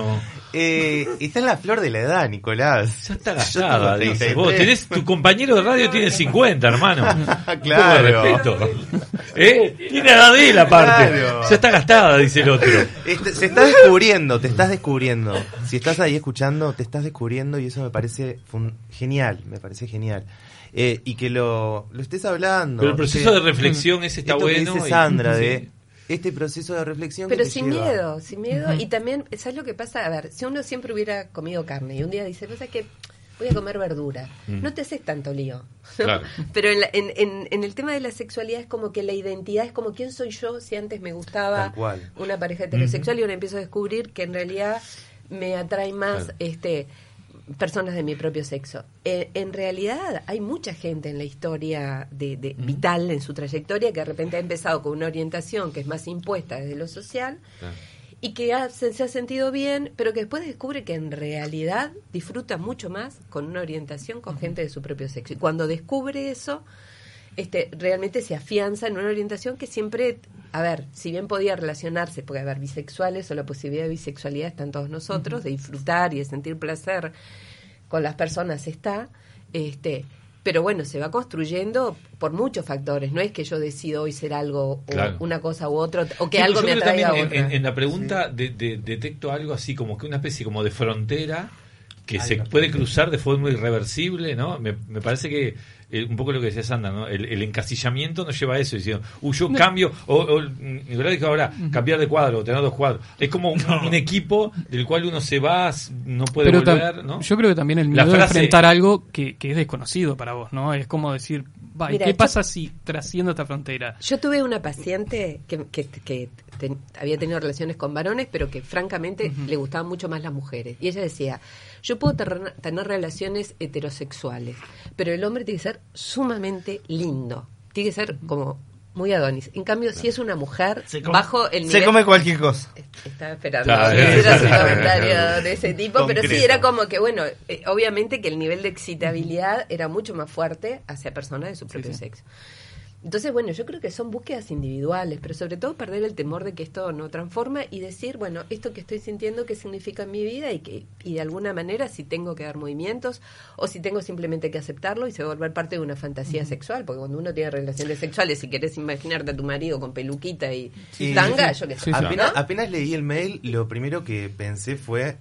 Está en la flor de la edad, Nicolás. Ya está gastada, Yo dice. tengo Vos 33. tu compañero de radio tiene 50, hermano. Claro. Un poco de respeto. Tiene edad de él aparte. Claro. Ya está gastada, dice el otro. Se está descubriendo, te estás descubriendo. Si estás ahí escuchando, te estás descubriendo y eso me parece genial, me parece genial. Y que lo estés hablando. Pero el proceso de reflexión ese está esto que bueno. dice Sandra, Sí. de este proceso de reflexión Pero que te sin lleva. sin miedo. Y también, ¿sabes lo que pasa? A ver, si uno siempre hubiera comido carne y un día dice, pues es que voy a comer verdura, no te haces tanto lío. ¿no? Claro. Pero en el tema de la sexualidad es como que la identidad es como quién soy yo si antes me gustaba Tal cual. una pareja heterosexual y ahora empiezo a descubrir que en realidad me atrae más personas de mi propio sexo. En realidad hay mucha gente en la historia de vital, en su trayectoria, que de repente ha empezado con una orientación que es más impuesta desde lo social Claro. y que se ha sentido bien, pero que después descubre que en realidad disfruta mucho más con una orientación con gente de su propio sexo. Y cuando descubre eso, realmente se afianza en una orientación que siempre, a ver, si bien podía relacionarse, porque a ver, bisexuales o la posibilidad de bisexualidad están todos nosotros, de disfrutar y de sentir placer con las personas está, pero bueno, se va construyendo por muchos factores, no es que yo decido hoy ser algo Claro. o una cosa u otro, o que Sí, algo yo me creo que atraiga a también otra. en la pregunta detecto algo así como que una especie como de frontera que se no. puede cruzar de forma irreversible, ¿no? Me parece que un poco lo que decía Sandra, ¿no? El encasillamiento nos lleva a eso, diciendo, yo cambio, o Nicolás dijo ahora, cambiar de cuadro, tener 2 cuadros. Es como un equipo del cual uno se va, no puede Pero volver, ¿no? yo creo que también el La miedo de frase- enfrentar algo que es desconocido para vos, ¿no? Es como decir, ¿y Mira, qué yo- pasa si trasciendo esta frontera? Yo tuve una paciente que había tenido relaciones con varones, pero que francamente le gustaban mucho más las mujeres. Y ella decía, yo puedo tener relaciones heterosexuales, pero el hombre tiene que ser sumamente lindo. Tiene que ser como muy Adonis. En cambio, si es una mujer, bajo el nivel... Se come cualquier cosa. Estaba esperando Claro, que hicieras un claro. comentario de ese tipo, pero sí Concreto. era como que, bueno, obviamente que el nivel de excitabilidad era mucho más fuerte hacia personas de su propio sexo. Entonces, bueno, yo creo que son búsquedas individuales, pero sobre todo perder el temor de que esto no transforma y decir, bueno, esto que estoy sintiendo, ¿qué significa en mi vida? Y de alguna manera si tengo que dar movimientos o si tengo simplemente que aceptarlo y se va a volver parte de una fantasía sexual, porque cuando uno tiene relaciones sexuales, si querés imaginarte a tu marido con peluquita y tanga, yo qué sé. Sí, sí. ¿no? Apenas leí el mail, lo primero que pensé fue,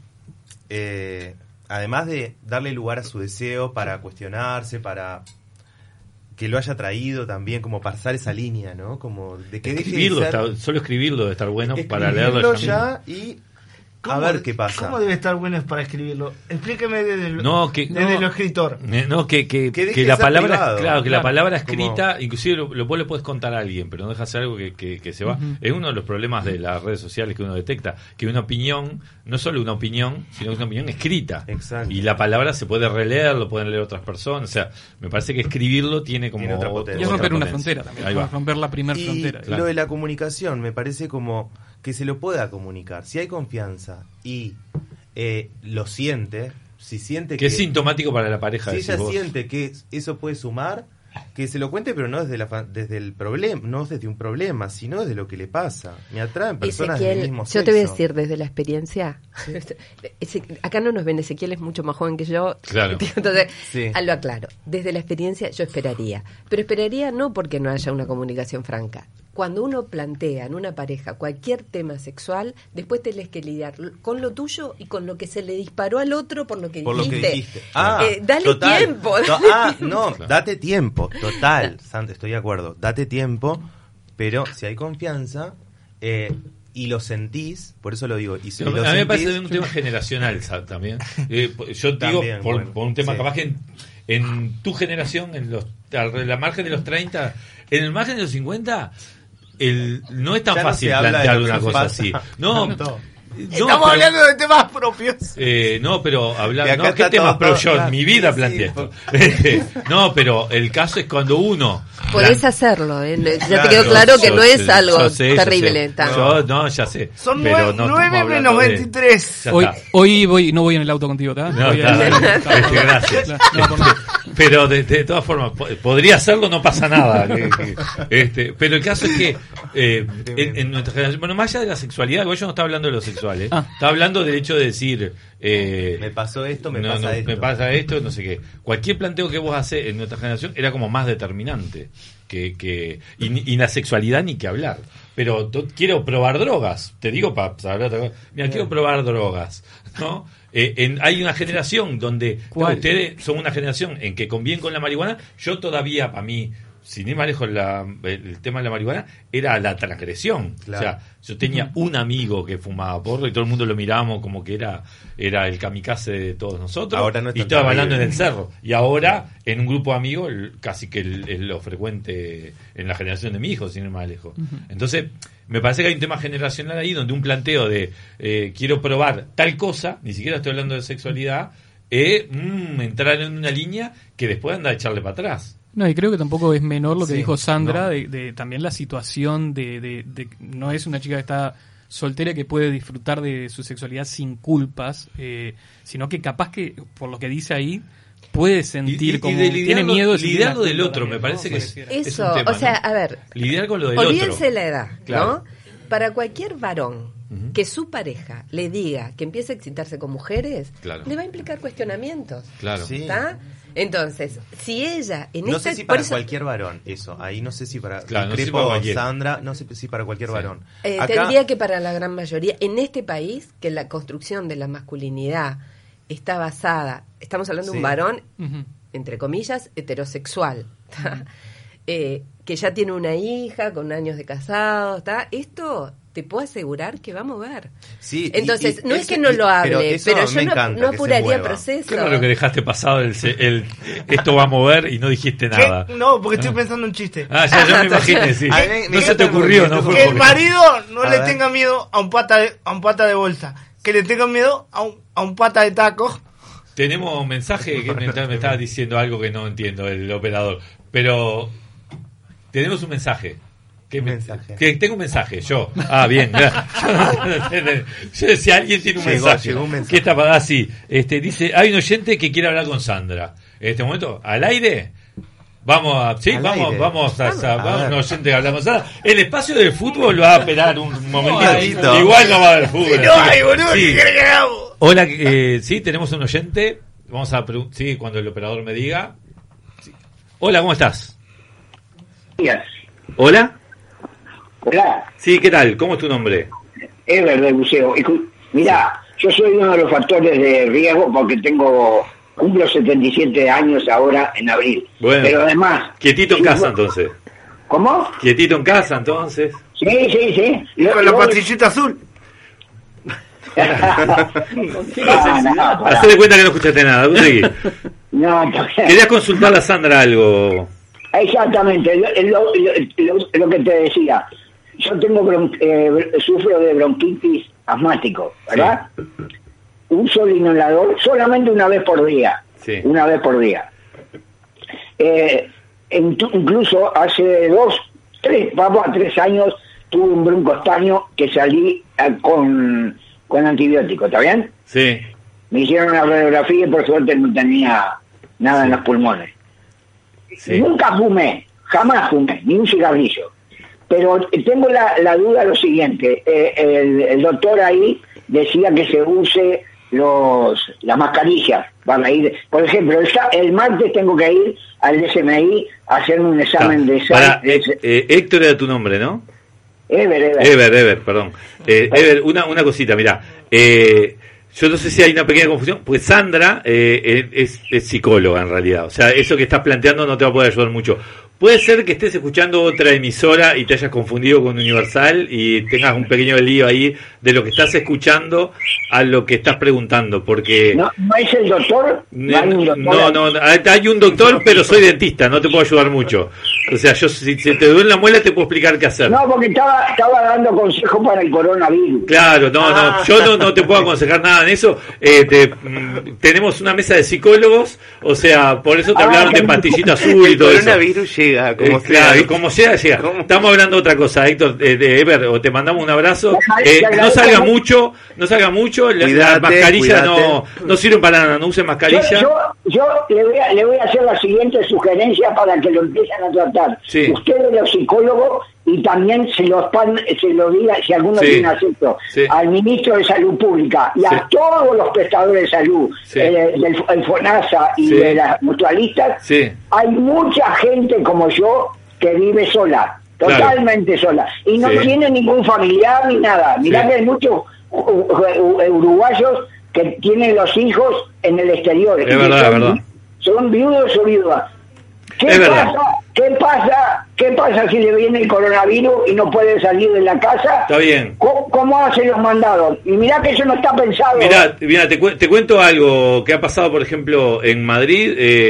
además de darle lugar a su deseo para cuestionarse, para que lo haya traído también, como pasar esa línea, ¿no? Como de que deje de Escribirlo, ser- solo escribirlo debe estar bueno para escribirlo leerlo ya y a ¿Cómo- ver qué pasa. ¿Cómo debe estar bueno para escribirlo? Explíqueme desde No, lo escritor. No, que deje que de la ser palabra, privado. claro, que la Claro. palabra Como- escrita, inclusive vos le puedes contar a alguien, pero no deja de ser algo que se va. Es uno de los problemas de las redes sociales que uno detecta, que una opinión, no solo una opinión, sino que una opinión escrita. Exacto. Y la palabra se puede releer, lo pueden leer otras personas. O sea, me parece que escribirlo tiene como Tiene otra potencia. Y es romper una potencia. frontera también, Ahí ¿no? va. Romper la primera Y frontera. claro. lo de la comunicación me parece como que se lo pueda comunicar. Si hay confianza y lo siente, si siente Que es sintomático para la pareja. si decís ella vos. siente que eso puede sumar, que se lo cuente, pero no desde el problema, no desde un problema, sino desde lo que le pasa. Me atraen personas del Ezequiel, mismo yo te voy a sexo. decir desde la experiencia, acá no nos ven, Ezequiel es mucho más joven que yo, Claro. entonces Sí. lo aclaro, desde la experiencia yo esperaría, pero esperaría no porque no haya una comunicación franca. Cuando uno plantea en una pareja cualquier tema sexual, después tenés que lidiar con lo tuyo y con lo que se le disparó al otro por lo que Por lo dijiste. que dijiste. Dale total. tiempo. No, date tiempo, total, Sandra, estoy de acuerdo, date tiempo, pero si hay confianza y lo sentís, por eso lo digo, y si A lo mí me parece sentís, un tema generacional también. Yo digo, También, por bueno, un tema sí. capaz que en tu generación, la margen de los 30, en el margen de los 50, no es tan Ya no fácil se habla de plantear lo que una cosa pasa. así. No, Estamos pero- hablando de temas propios. no, pero Que hablar, acá no, ¿qué está temas? todo- Pero todo- yo en claro. mi vida Sí, planteé sí, esto. No, pero el caso es cuando uno Podés hacerlo, ¿eh? Ya Claro, te quedó claro que yo no es sé, algo yo sé, yo terrible. sé. está. Yo no, ya sé. Son pero no 9 estamos menos hablando de- 23. Ya Hoy, está. hoy no voy en el auto contigo, ¿está? No, Voy está. Gracias. No, por nada. Pero de todas formas, podría hacerlo, no pasa nada. Pero el caso es que en nuestra generación, bueno, más allá de la sexualidad, igual yo no estaba hablando de lo sexual. sexual, ¿eh? Ah. Estaba hablando del hecho de decir... me pasó esto, me pasa esto. No sé qué. Cualquier planteo que vos haces en nuestra generación era como más determinante. Y la sexualidad ni que hablar. Pero quiero probar drogas. Te digo para saber otra cosa. Mira, quiero probar drogas, ¿no? Hay una generación donde ustedes son una generación en que conviven con la marihuana. Yo todavía, para mí, sin ir más lejos, el tema de la marihuana era la transgresión. Claro. O sea, yo tenía un amigo que fumaba porro y todo el mundo lo mirábamos como que era el kamikaze de todos nosotros. Ahora no y estaba bailando en el cerro. Y ahora, en un grupo de amigos, casi que es lo frecuente en la generación de mi hijo, sin ir más lejos. Entonces, me parece que hay un tema generacional ahí donde un planteo de quiero probar tal cosa, ni siquiera estoy hablando de sexualidad, entrar en una línea que después anda a echarle para atrás. No, y creo que tampoco es menor lo que dijo Sandra, de también la situación de no es una chica que está soltera que puede disfrutar de su sexualidad sin culpas, sino que capaz que, por lo que dice ahí, puede sentir como tiene miedo de lidiar del otro, también, me parece que eso, es un tema, o sea, ¿no? a ver, lidiar con lo del olvídense otro. la edad, Claro. ¿no? Para cualquier varón que su pareja le diga que empiece a excitarse con mujeres, le va a implicar cuestionamientos. Claro. Sí. ¿Está? Entonces, si ella no sé si para cualquier varón, eso, ahí no sé si para Sandra, no sé si para cualquier varón. Te diría que para la gran mayoría, en este país, que la construcción de la masculinidad está basada, estamos hablando de un varón, entre comillas, heterosexual, que ya tiene una hija con años de casado, ¿está? Esto te puedo asegurar que va a mover. Sí, entonces, no es que no lo hable, pero yo no apuraría el proceso. Claro que dejaste pasado esto va a mover y no dijiste nada. No, porque estoy pensando un chiste. Ya me imaginé, sí. No se te ocurrió, ¿no? Que el marido no le tenga miedo a un pata de bolsa, que le tenga miedo a un pata de taco. Tenemos un mensaje que me estaba diciendo algo que no entiendo el operador, pero tenemos un mensaje. Que tengo un mensaje, yo. Bien. Yo decía, alguien tiene un mensaje. Llegó un mensaje. ¿Qué está para así? Dice, hay un oyente que quiere hablar con Sandra. En este momento, al aire. Vamos a un oyente que habla con Sandra. El espacio del fútbol va a esperar un momentito. Igual no va a haber fútbol. No hay, boludo, ¿qué quiere que hagamos? Hola, sí, tenemos un oyente. Vamos a sí, cuando el operador me diga. Sí. Hola, ¿cómo estás? Días. Hola. Hola. Sí, ¿qué tal? ¿Cómo es tu nombre? Ever del Buceo. Mirá, yo soy uno de los factores de riesgo porque cumplo 77 años ahora en abril. Bueno, pero además... Quietito en casa, entonces. ¿Cómo? Quietito en casa, entonces. Sí. Con la pastillita azul. Hacé de cuenta que no escuchaste nada. No, querías consultarle a Sandra algo. Exactamente, lo que te decía. Yo sufro de bronquitis asmático, ¿verdad? Sí. Uso el inhalador solamente una vez por día. Sí. Una vez por día. Incluso hace 3 años tuve un broncoestaño que salí con antibiótico, ¿está bien? Sí. Me hicieron una radiografía y por suerte no tenía nada en los pulmones. Sí. Nunca fumé, jamás fumé, ni un cigarrillo. Pero tengo la duda de lo siguiente. El doctor ahí decía que se use las mascarillas para ir. Por ejemplo, el martes tengo que ir al DSMI a hacerme un examen de sangre. Héctor era tu nombre, ¿no? Ever, perdón. Ever, una cosita, mirá. Yo no sé si hay una pequeña confusión, pues Sandra es psicóloga en realidad. O sea, eso que estás planteando no te va a poder ayudar mucho. Puede ser que estés escuchando otra emisora y te hayas confundido con Universal y tengas un pequeño lío ahí de lo que estás escuchando a lo que estás preguntando, porque... ¿No es el doctor? No, hay un doctor, pero soy dentista, no te puedo ayudar mucho. O sea, yo si te duele la muela te puedo explicar qué hacer. No, porque estaba dando consejos para el coronavirus. Claro, yo no te puedo aconsejar nada en eso. Tenemos una mesa de psicólogos, o sea, por eso te hablaron de pastillita azul y todo eso. El coronavirus llega, como sea. Claro, como sea, llega. ¿Cómo? Estamos hablando de otra cosa, Héctor. Ever, o te mandamos un abrazo. No salga mucho, Cuídate, las mascarillas no sirven para nada, no usen mascarilla. yo le voy a hacer la siguiente sugerencia para que lo empiecen a tratar. Sí. Ustedes los psicólogos, y también se lo diga, si alguno Sí. tiene acceso, Sí. al ministro de Salud Pública y Sí. a todos los prestadores de salud, Sí. del FONASA y Sí. de las mutualistas. Sí. Hay mucha gente como yo que vive sola, Claro. totalmente sola, y no Sí. tiene ningún familiar ni nada. Mirá Sí. que hay muchos uruguayos que tienen los hijos en el exterior. Es y verdad, son, es verdad. son viudos o viudas. Es verdad. ¿Qué pasa si le viene el coronavirus y no puede salir de la casa? Está bien. ¿Cómo hacen los mandados? Y mirá que eso no está pensado. Mirá, te cuento algo que ha pasado, por ejemplo, en Madrid.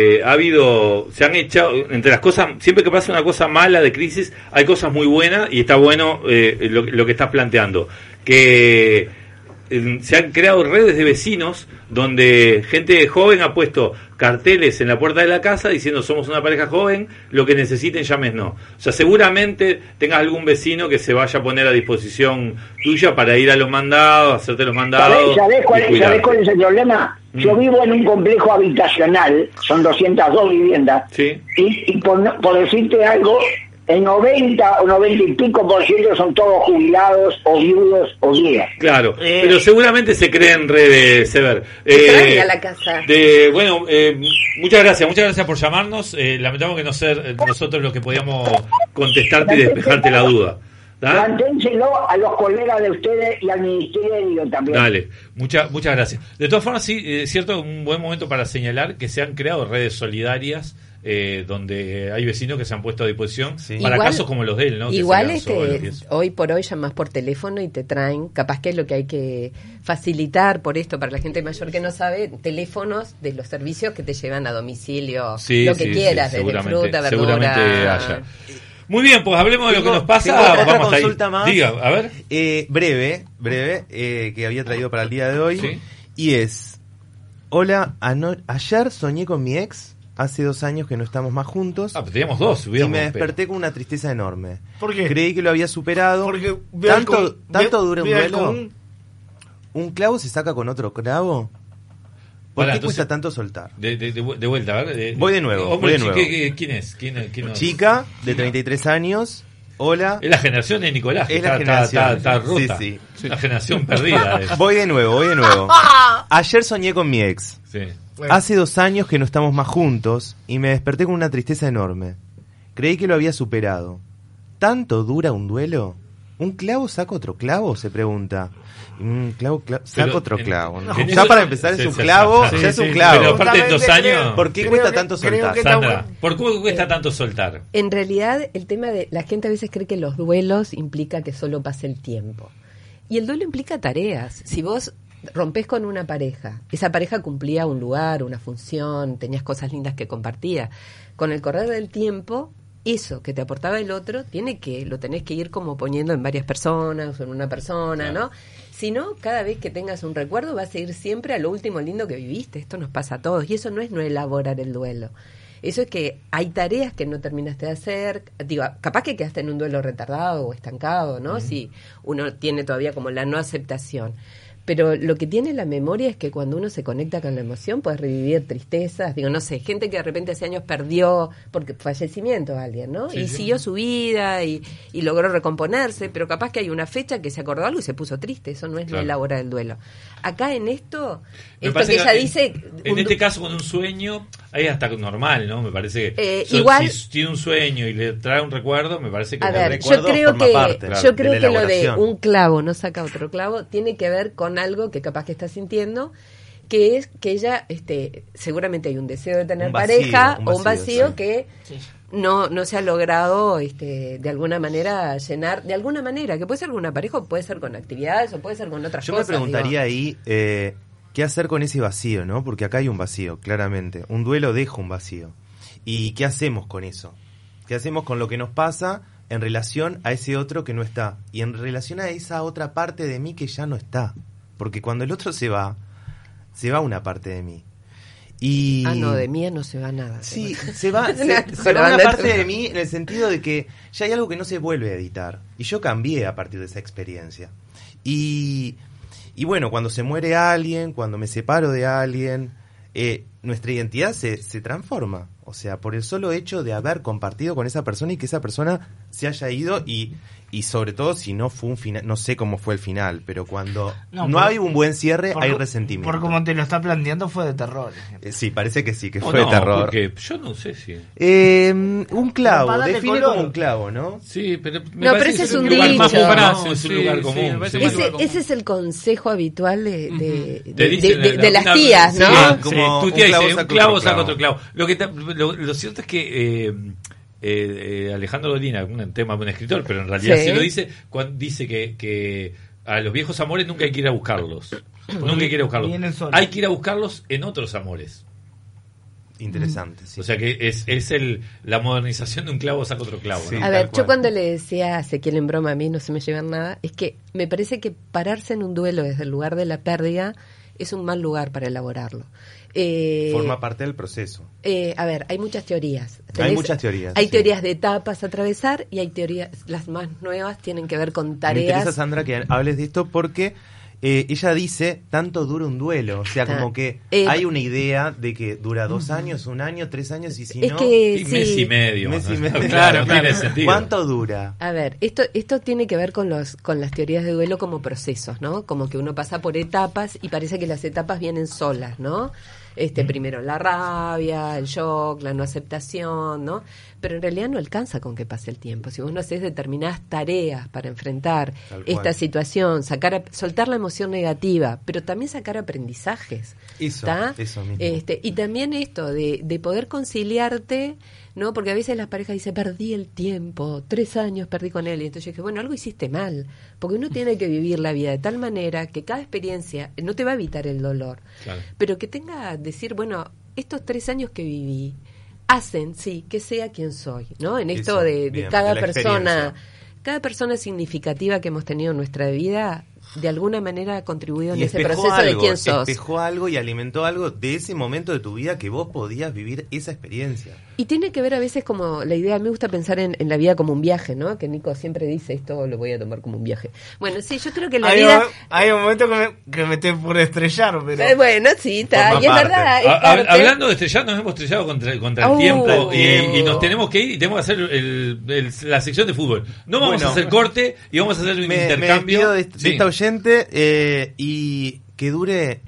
Se han echado, entre las cosas, siempre que pasa una cosa mala de crisis, hay cosas muy buenas y está bueno lo que estás planteando. Que se han creado redes de vecinos donde gente joven ha puesto carteles en la puerta de la casa diciendo somos una pareja joven, lo que necesiten llámenos. O sea, seguramente tengas algún vecino que se vaya a poner a disposición tuya para ir a los mandados, hacerte los mandados. ¿Sabés cuál y cuidarte. es el problema? Yo vivo en un complejo habitacional, son 202 viviendas, Sí. y por decirte algo, el 90 o 90 y pico % son todos jubilados o viudos o viudas. Claro, pero seguramente se creen redes, Sever. Trae a la casa. Muchas gracias por llamarnos. Lamentamos que no ser nosotros los que podíamos contestarte y despejarte la duda. ¿Da? Manténselo a los colegas de ustedes y al ministerio también. Dale, muchas gracias. De todas formas, sí, es cierto, un buen momento para señalar que se han creado redes solidarias donde hay vecinos que se han puesto a disposición para Igual- casos como los de él, ¿no? Que Igual se quedan solos y eso. hoy por hoy llamas por teléfono y te traen, capaz que es lo que hay que facilitar por esto, para la gente mayor que no sabe, teléfonos de los servicios que te llevan a domicilio, Sí, lo que sí, quieras, sí, desde seguramente, fruta, verdura. seguramente haya. Muy bien, pues hablemos de lo que nos Tengo pasa. otra Vamos ahí. consulta más. Diga, a ver. Breve, que había traído para el día de hoy. Sí. Y es: hola, ayer soñé con mi ex. Hace 2 años que no estamos más juntos. Pues teníamos dos. Y hubiéramos, me desperté con una tristeza enorme. ¿Por qué? Creí que lo había superado. Porque ¿Tanto dura un veo el duelo? común. ¿Un clavo se saca con otro clavo? ¿Por Pará, qué entonces, cuesta tanto soltar? De vuelta, a ver. Voy de nuevo, Hombre, voy de nuevo. ¿Quién es? ¿Quién nos- Chica de 33 años. Hola. Es la generación de Nicolás. que Es la está generación. rota. Sí, La generación perdida. Voy de nuevo. Ayer soñé con mi ex. Sí. Hace 2 años que no estamos más juntos y me desperté con una tristeza enorme. Creí que lo había superado. ¿Tanto dura un duelo? ¿Un clavo saca otro clavo? Se pregunta. Clavo, saca Pero otro clavo. ¿no? en Ya eso- para empezar es sí, un sí, clavo, sí, ya es sí, un clavo. Pero aparte de 2 Justamente años. ¿Por qué Creo cuesta que- tanto creo soltar? que está Sandra, bueno. ¿por qué cuesta tanto soltar? En realidad, el tema de la gente a veces cree que los duelos implica que solo pase el tiempo. Y el duelo implica tareas. Si vos rompés con una pareja, esa pareja cumplía un lugar, una función, tenías cosas lindas que compartía. Con el correr del tiempo, eso que te aportaba el otro, lo tenés que ir como poniendo en varias personas o en una persona, Claro. ¿no? Si no, cada vez que tengas un recuerdo vas a ir siempre a lo último lindo que viviste. Esto nos pasa a todos. Y eso no es no elaborar el duelo. Eso es que hay tareas que no terminaste de hacer. Digo, capaz que quedaste en un duelo retardado o estancado, ¿no? Si uno tiene todavía como la no aceptación. Pero lo que tiene la memoria es que cuando uno se conecta con la emoción puedes revivir tristezas. Digo, no sé, gente que de repente hace años perdió porque fallecimiento de alguien, ¿no? Sí, y sí. siguió su vida y logró recomponerse, pero capaz que hay una fecha que se acordó algo y se puso triste. Eso no es Claro. no elaborar el duelo. Acá en esto, Me esto parece que ella en- dice... En un este du- caso, con un sueño, ahí hasta normal, ¿no? Me parece que. igual- Si tiene un sueño y le trae un recuerdo, me parece que. A ver, yo recuerdo creo forma que parte, claro, yo de creo la que lo de elaboración. un clavo no saca otro clavo tiene que ver con algo que capaz que está sintiendo, que es que ella seguramente hay un deseo de tener Un vacío, pareja un o un vacío, vacío sí. que no se ha logrado de alguna manera llenar, de alguna manera, que puede ser con una pareja o puede ser con actividades o puede ser con otras Yo cosas. me preguntaría digo. ahí qué hacer con ese vacío, ¿no? Porque acá hay un vacío, claramente. Un duelo deja un vacío. ¿Y qué hacemos con eso? ¿Qué hacemos con lo que nos pasa en relación a ese otro que no está? Y en relación a esa otra parte de mí que ya no está. Porque cuando el otro se va una parte de mí. Y... Ah, no, de mía no se va nada. Sí, se va No, una pero parte andate- de mí en el sentido de que ya hay algo que no se vuelve a editar. Y yo cambié a partir de esa experiencia. Y bueno, cuando se muere alguien, cuando me separo de alguien, nuestra identidad se transforma. O sea, por el solo hecho de haber compartido con esa persona y que esa persona se haya ido y sobre todo si no fue un final, no sé cómo fue el final, pero cuando no hay un buen cierre hay resentimiento. Por como te lo está planteando fue de terror. Sí, parece que sí, que fue de terror. Porque yo no sé si... un clavo, define como un clavo, ¿no? Sí, pero no, pero ese es un lugar dicho. más común, Sí, es un lugar común. sí, Sí. Ese es el consejo habitual Te de dicen las tías, ¿no? Sí, Sí, como tu tía un clavo dice, un saca clavo otro saca clavo. otro clavo. Lo cierto es que Alejandro Dolina, un tema de un escritor, pero en realidad Sí. sí lo dice, cuando dice que a los viejos amores nunca hay que ir a buscarlos. Nunca hay que ir a buscarlos. Vienen solos. Hay que ir a buscarlos en otros amores. Interesante, sí. O sea que es la modernización de un clavo saca otro clavo. Sí. ¿no? A ver, tal yo cual. cuando le decía a Ezequiel en broma, a mí no se me llevan nada, es que me parece que pararse en un duelo desde el lugar de la pérdida es un mal lugar para elaborarlo. Forma parte del proceso. A ver, hay muchas teorías. Hay muchas teorías, Hay sí. teorías de etapas a atravesar y hay teorías, las más nuevas tienen que ver con Me interesa, tareas. Sandra, que hables de esto porque ella dice, tanto dura un duelo. O sea, como que hay una idea de que dura 2 años, 1 año, 3 años y si Es no... que Y mes y medio. Mes y ¿no? medio. Claro, tiene sentido. ¿Cuánto dura? A ver, esto tiene que ver con las teorías de duelo como procesos, ¿no? Como que uno pasa por etapas y parece que las etapas vienen solas, ¿no? Primero la rabia, el shock, la no aceptación, ¿no? Pero en realidad no alcanza con que pase el tiempo. Si vos no haces determinadas tareas para enfrentar Tal cual. esta situación, soltar la emoción negativa, pero también sacar aprendizajes. Eso, ¿tá? eso mismo. Y también esto de poder conciliarte, ¿no? Porque a veces las parejas dicen, perdí el tiempo, 3 años perdí con él. Y entonces yo dije, bueno, algo hiciste mal. Porque uno tiene que vivir la vida de tal manera que cada experiencia no te va a evitar el dolor. Claro. Pero que tenga, decir, bueno, estos 3 años que viví hacen, sí, que sea quien soy, ¿no? En esto Eso, de bien, cada de la persona, experiencia. cada persona significativa que hemos tenido en nuestra vida, de alguna manera ha contribuido en Y ese espejó proceso de algo, quién sos. espejó algo y alimentó algo de ese momento de tu vida que vos podías vivir esa experiencia. Y tiene que ver a veces como la idea, me gusta pensar en la vida como un viaje, ¿no? Que Nico siempre dice, esto lo voy a tomar como un viaje. Bueno, sí, yo creo que la vida... Hay un momento que me estoy por estrellar, pero... Bueno, sí, está, Forma y es parte. verdad. Es parte. Hablando de estrellar, nos hemos estrellado contra el tiempo tiempo. y nos tenemos que ir y tenemos que hacer la sección de fútbol. No vamos Bueno. a hacer corte y vamos a hacer un Me intercambio. despido de Sí. esta oyente y que dure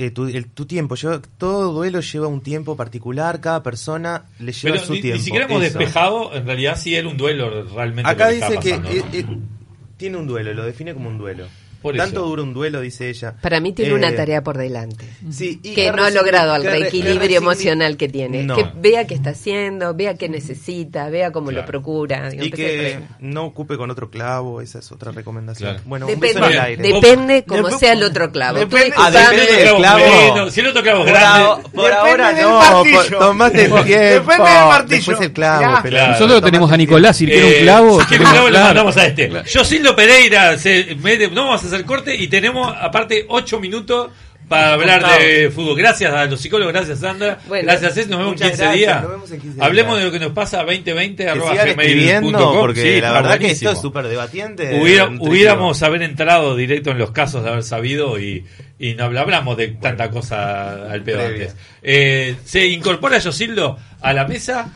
tu tiempo. Todo duelo lleva un tiempo particular, cada persona le lleva Pero su tiempo. ni siquiera hemos Eso. despejado, en realidad sí era un duelo realmente. Acá lo dice está que pasando, ¿no? tiene un duelo, lo define como un duelo. Por Tanto eso. dura un duelo, dice ella. Para mí tiene una tarea por delante. Sí, y Que no ha logrado el que reequilibrio emocional que tiene. No. Que vea qué está haciendo, vea qué necesita, vea cómo Claro. lo procura. Y que no ocupe con otro clavo, esa es otra recomendación. Claro. Bueno, un beso en el aire. Depende como Dep- sea el otro clavo. Tú depende- disculpame, depende del clavo. Bueno, si el otro clavo es grande. Por ahora del no, martillo. tomate el tiempo. Depende del martillo. Después el clavo, Ya. pero Claro. Nosotros tenemos a Nicolás, si quiere un clavo. Si quiere un clavo, le claro. mandamos a este. Yosildo Pereira, no vamos a hacer corte y tenemos aparte 8 minutos para hablar de fútbol. Gracias a los psicólogos, gracias Sandra, Bueno, gracias Cés, nos vemos en muchas 15 gracias, días. nos vemos en 15 Hablemos días. de lo que nos pasa 2020 Que arroba sigan escribiendo, gmail.com. porque Sí, la está verdad que buenísimo. esto es súper debatiente. Hubiéramos haber entrado directo en los casos de haber sabido y no hablamos de tanta cosa al pedo Previa. antes. Se incorpora Yosildo a la mesa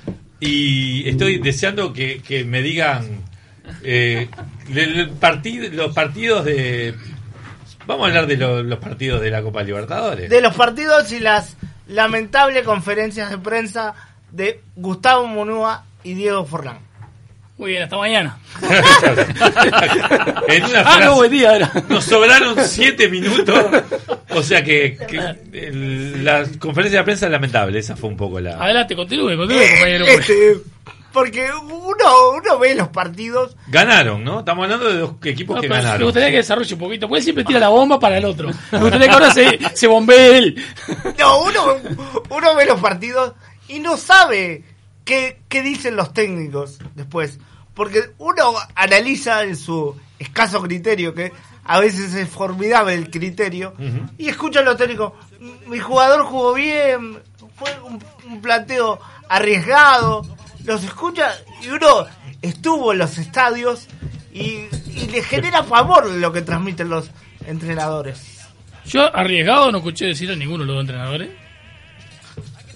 y estoy deseando que me digan los partidos de... Vamos a hablar de los partidos de la Copa Libertadores. De los partidos y las lamentables conferencias de prensa de Gustavo Munúa y Diego Forlán. Muy bien, hasta mañana. En una frase, no, buen día era. nos sobraron 7 minutos. O sea que la conferencia de prensa es lamentable. Esa fue un poco la... Adelante, continúe, compañero. Porque uno ve los partidos. Ganaron, ¿no? Estamos hablando de dos equipos No, que pero me ganaron. gustaría que desarrolle un poquito, porque él siempre tira la bomba para el otro. Me gustaría que ahora se bombee él. No, uno ve los partidos y no sabe qué dicen los técnicos después. Porque uno analiza en su escaso criterio, que a veces es formidable el criterio, y escucha a los técnicos, mi jugador jugó bien, fue un planteo arriesgado, los escucha y uno estuvo en los estadios y le genera favor lo que transmiten los entrenadores. Yo arriesgado no escuché decir a ninguno de los dos entrenadores.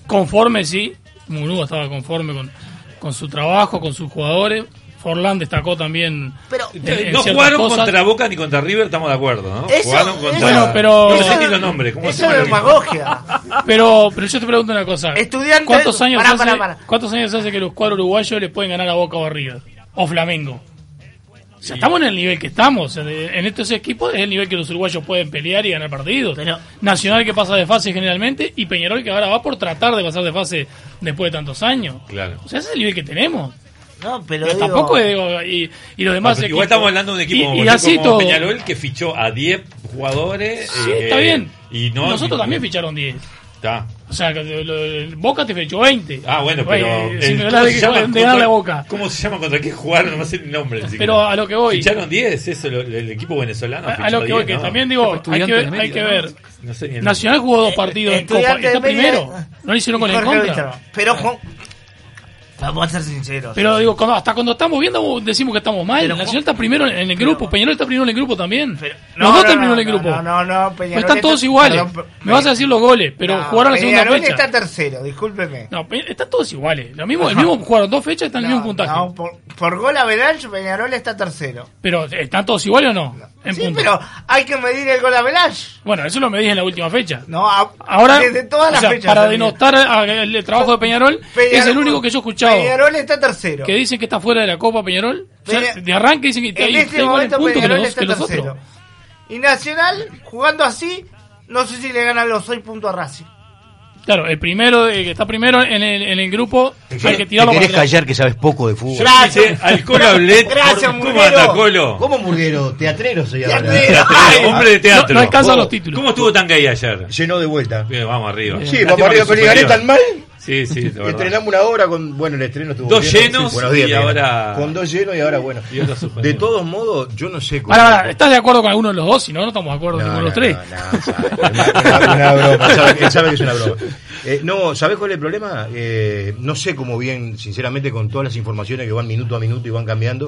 conforme, sí. Murúa estaba conforme con su trabajo, con sus jugadores. Forlán destacó también. Pero en no ciertas jugaron cosas. contra Boca ni contra River, estamos de acuerdo, ¿no? Eso- Jugaron contra... Bueno, pero- No sé ni los nombres. ¿Cómo se eso llama es el equipo? demagogia. Pero yo te pregunto una cosa. Estudiantes- ¿Cuántos años Pará. ¿Cuántos años hace que los cuadros uruguayos le pueden ganar a Boca o a River? O Flamengo. O sea, estamos en el nivel que estamos. En estos equipos es el nivel que los uruguayos pueden pelear y ganar partidos. Pero- Nacional que pasa de fase generalmente y Peñarol que ahora va por tratar de pasar de fase después de tantos años. Claro. O sea, ese es el nivel que tenemos. No, pero Pero digo, tampoco digo, y los demás Porque igual equipos. estamos hablando de un equipo y así como todo. Peñarol que fichó a 10 jugadores. Sí, está bien. Y no, Nosotros también ficharon 10. Está. O sea, Boca te fichó 20. Ah, bueno, pero... Si me ¿cómo hablas se de, llama? de ganar la Boca. ¿Cómo se llama? ¿Contra qué jugaron? No me sé el nombre. ni siquiera. Pero a lo que voy. Ficharon 10, eso, el equipo venezolano. A fichó lo que voy, 10, que ¿no? también digo, hay Estudiante que, de Mérida, hay que ¿no? ver. No sé ni el Nacional jugó 2 partidos en Copa. Estudiante Está de Mérida- primero. No le hicieron con el Jorge contra. Víctor. Pero vamos a ser sinceros. Pero digo, hasta cuando estamos viendo decimos que estamos mal. Pero, Nacional está primero en el grupo. Peñarol está primero en el grupo también. Pero- los dos están primero en el grupo. No, Pues Peñarol están todos está- iguales. perdón, Me vas a decir los goles, pero jugaron la segunda Peñarol fecha. está tercero, discúlpeme. No, están todos iguales. El mismo jugaron 2 fechas y están en el mismo puntaje. No, por gol a Belange, Peñarol está tercero. Pero ¿están todos iguales o no? En Sí, puntos. pero hay que medir el gol a Belange. Bueno, eso lo medís en la última fecha. No, Ahora, desde todas las o sea, fechas. para también. denostar el trabajo de Peñarol, es el único que yo he escuchado. Peñarol está tercero. Que dicen que está fuera de la Copa Peñarol. O sea, Peña- de arranque dicen que está En ahí, este está igual en momento puntos que Peñarol los, está que los tercero. otros. Y Nacional, jugando así, no sé si le ganan los 6 puntos a Racing. Claro, el primero, que está primero en el grupo, hay que Te tirarlo para querés atrás. callar que sabes poco de fútbol. Gracias. Al Colo Ablet. Gracias, ¿Cómo Murguero. anda, Colo? ¿Cómo murguero? Teatrero soy ahora. Teatrero. Teatro, hombre de teatro. No alcanzan los títulos. ¿Cómo estuvo tan gay ayer? Llenó de vuelta. Bien, vamos arriba. Sí, Lástima vamos arriba, que pero le gané superior. tan mal. Sí, sí, de verdad. Estrenamos una hora con. Bueno, el estreno estuvo. 2 lleno. llenos Buenos días, y Miguel. ahora- Con 2 llenos y ahora bueno. Y ahora suspendido. De todos modos, yo no sé cómo. Ahora, ¿estás de acuerdo con alguno de los dos? Si no, no estamos de acuerdo con los tres. No, una broma. Él sabe que es una broma. No, ¿sabés cuál es el problema? No sé cómo bien, sinceramente, con todas las informaciones que van minuto a minuto y van cambiando.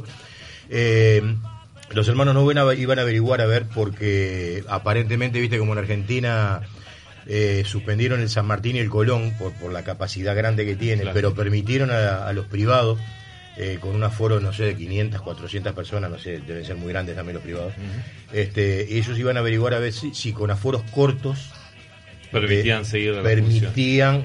Los hermanos no iban a averiguar a ver porque aparentemente, viste, como en Argentina suspendieron el San Martín y el Colón por la capacidad grande que tiene, Claro. pero permitieron a los privados con un aforo, no sé, de 500, 400 personas, no sé, deben ser muy grandes también los privados. Ellos iban a averiguar a ver si con aforos cortos Permitían seguir la función. permitían,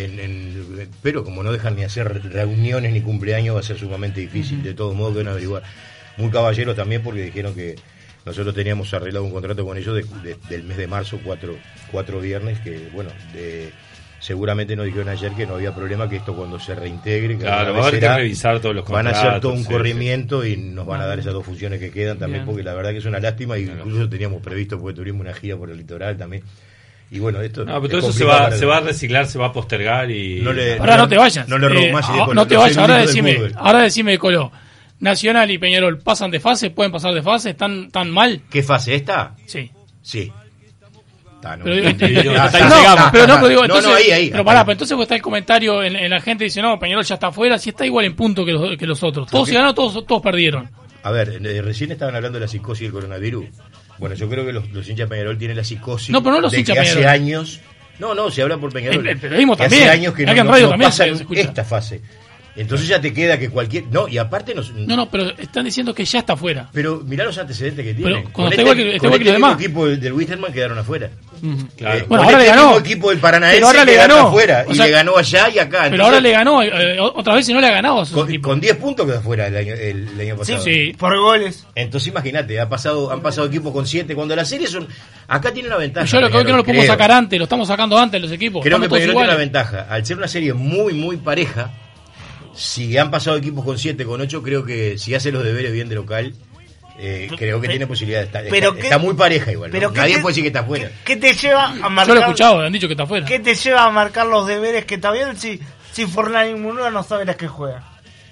pero como no dejan ni hacer reuniones ni cumpleaños, va a ser sumamente difícil. De todos modos, que van a averiguar. Muy caballeros también, porque dijeron que nosotros teníamos arreglado un contrato con ellos del mes de marzo, cuatro viernes, que bueno, seguramente nos dijeron ayer que no había problema, que esto cuando se reintegre, que Claro, alguna va a haber vez que será, revisar todos los van a contratos. hacer todo un sí, corrimiento y nos van a dar esas 2 funciones que quedan también, Bien. porque la verdad que es una lástima, y Claro. incluso teníamos previsto, porque tuvimos una gira por el litoral también. Y bueno, esto No, pero es todo eso complicado se va a reciclar, se va a postergar y... Ahora no te vayas. No le robo más y dejo no te los vayas. Ahora segunditos del decime, fútbol. ahora decime, Colo. Nacional y Peñarol pasan de fase, pueden pasar de fase, están tan mal. ¿Qué fase esta? Sí. Sí. Está, no. Pero digo, Ah, hasta está, ahí llegamos. está, Pero no, está. pero digo, No, entonces, no, ahí. pero pará, pero entonces está el comentario en la gente dice, no, Peñarol ya está afuera, si está igual en punto que los otros. Todos se ganaron, todos perdieron. A ver, recién estaban hablando de la psicosis del coronavirus. Bueno, yo creo que los hinchas de Peñarol tienen la psicosis No, pero no los de hinchas que de hace Peñarol. años... No, se habla por Peñarol. El periodismo que también. hace años que Acá en no radio también pasa se escucha. esta fase. Entonces ya te queda que cualquier... No, y aparte... No, pero están diciendo que ya está afuera. Pero mirá los antecedentes que Pero tienen. cuando está igual que- está igual que los mismo demás. equipo del Wisterman quedaron afuera. Claro. Bueno, con ahora le este ganó. mismo equipo del Paranaense Pero ahora le quedaron ganó. afuera. O Y sea, le ganó allá y acá. Pero Entonces, ahora le ganó, otras veces no le ha ganado a sus equipos. con 10 puntos quedó afuera el año pasado. Sí. Por goles. Entonces imagínate, han pasado equipos con 7. Cuando las series son... Acá tiene una ventaja. Yo lo que hoy que no lo podemos creo. sacar antes, lo estamos sacando antes los equipos. Creo que Estamos todos Peñarol tiene una iguales. ventaja. Al ser una serie muy, muy pareja, si han pasado equipos con 7, con 8, creo que si hace los deberes bien de local, creo que tiene posibilidad de estar. pero Está muy pareja igual. ¿no? pero Nadie ¿qué puede decir que está afuera. ¿Qué te lleva a Yo marcar? lo he escuchado, han dicho que está afuera. ¿Qué te lleva a marcar los deberes que está bien si Forlán y Murúa no saben a qué juega?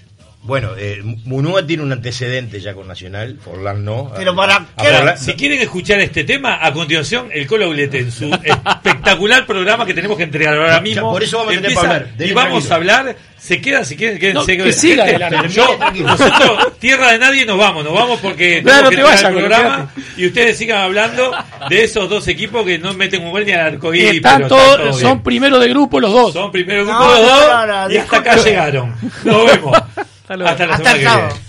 Bueno, Munúa tiene un antecedente ya con Nacional, Forlán no. Pero para si quieren escuchar este tema, a continuación, el Colo Aulete en su espectacular programa que tenemos que entregar ahora mismo. Ya, por eso vamos a tener para hablar. Y vamos a hablar. Se quedan, si quieren, quédense. No, que siga de largo. Nosotros, tierra de nadie, nos vamos porque Claro, tenemos que te vayas, el programa y ustedes sigan hablando de esos dos equipos que no meten un gol ni al arcoíris. Están todos, son primeros de grupo los dos. Son primeros de grupo los dos y hasta acá llegaron. Nos vemos. Hasta luego. Hasta la Hasta semana el que sábado. viene.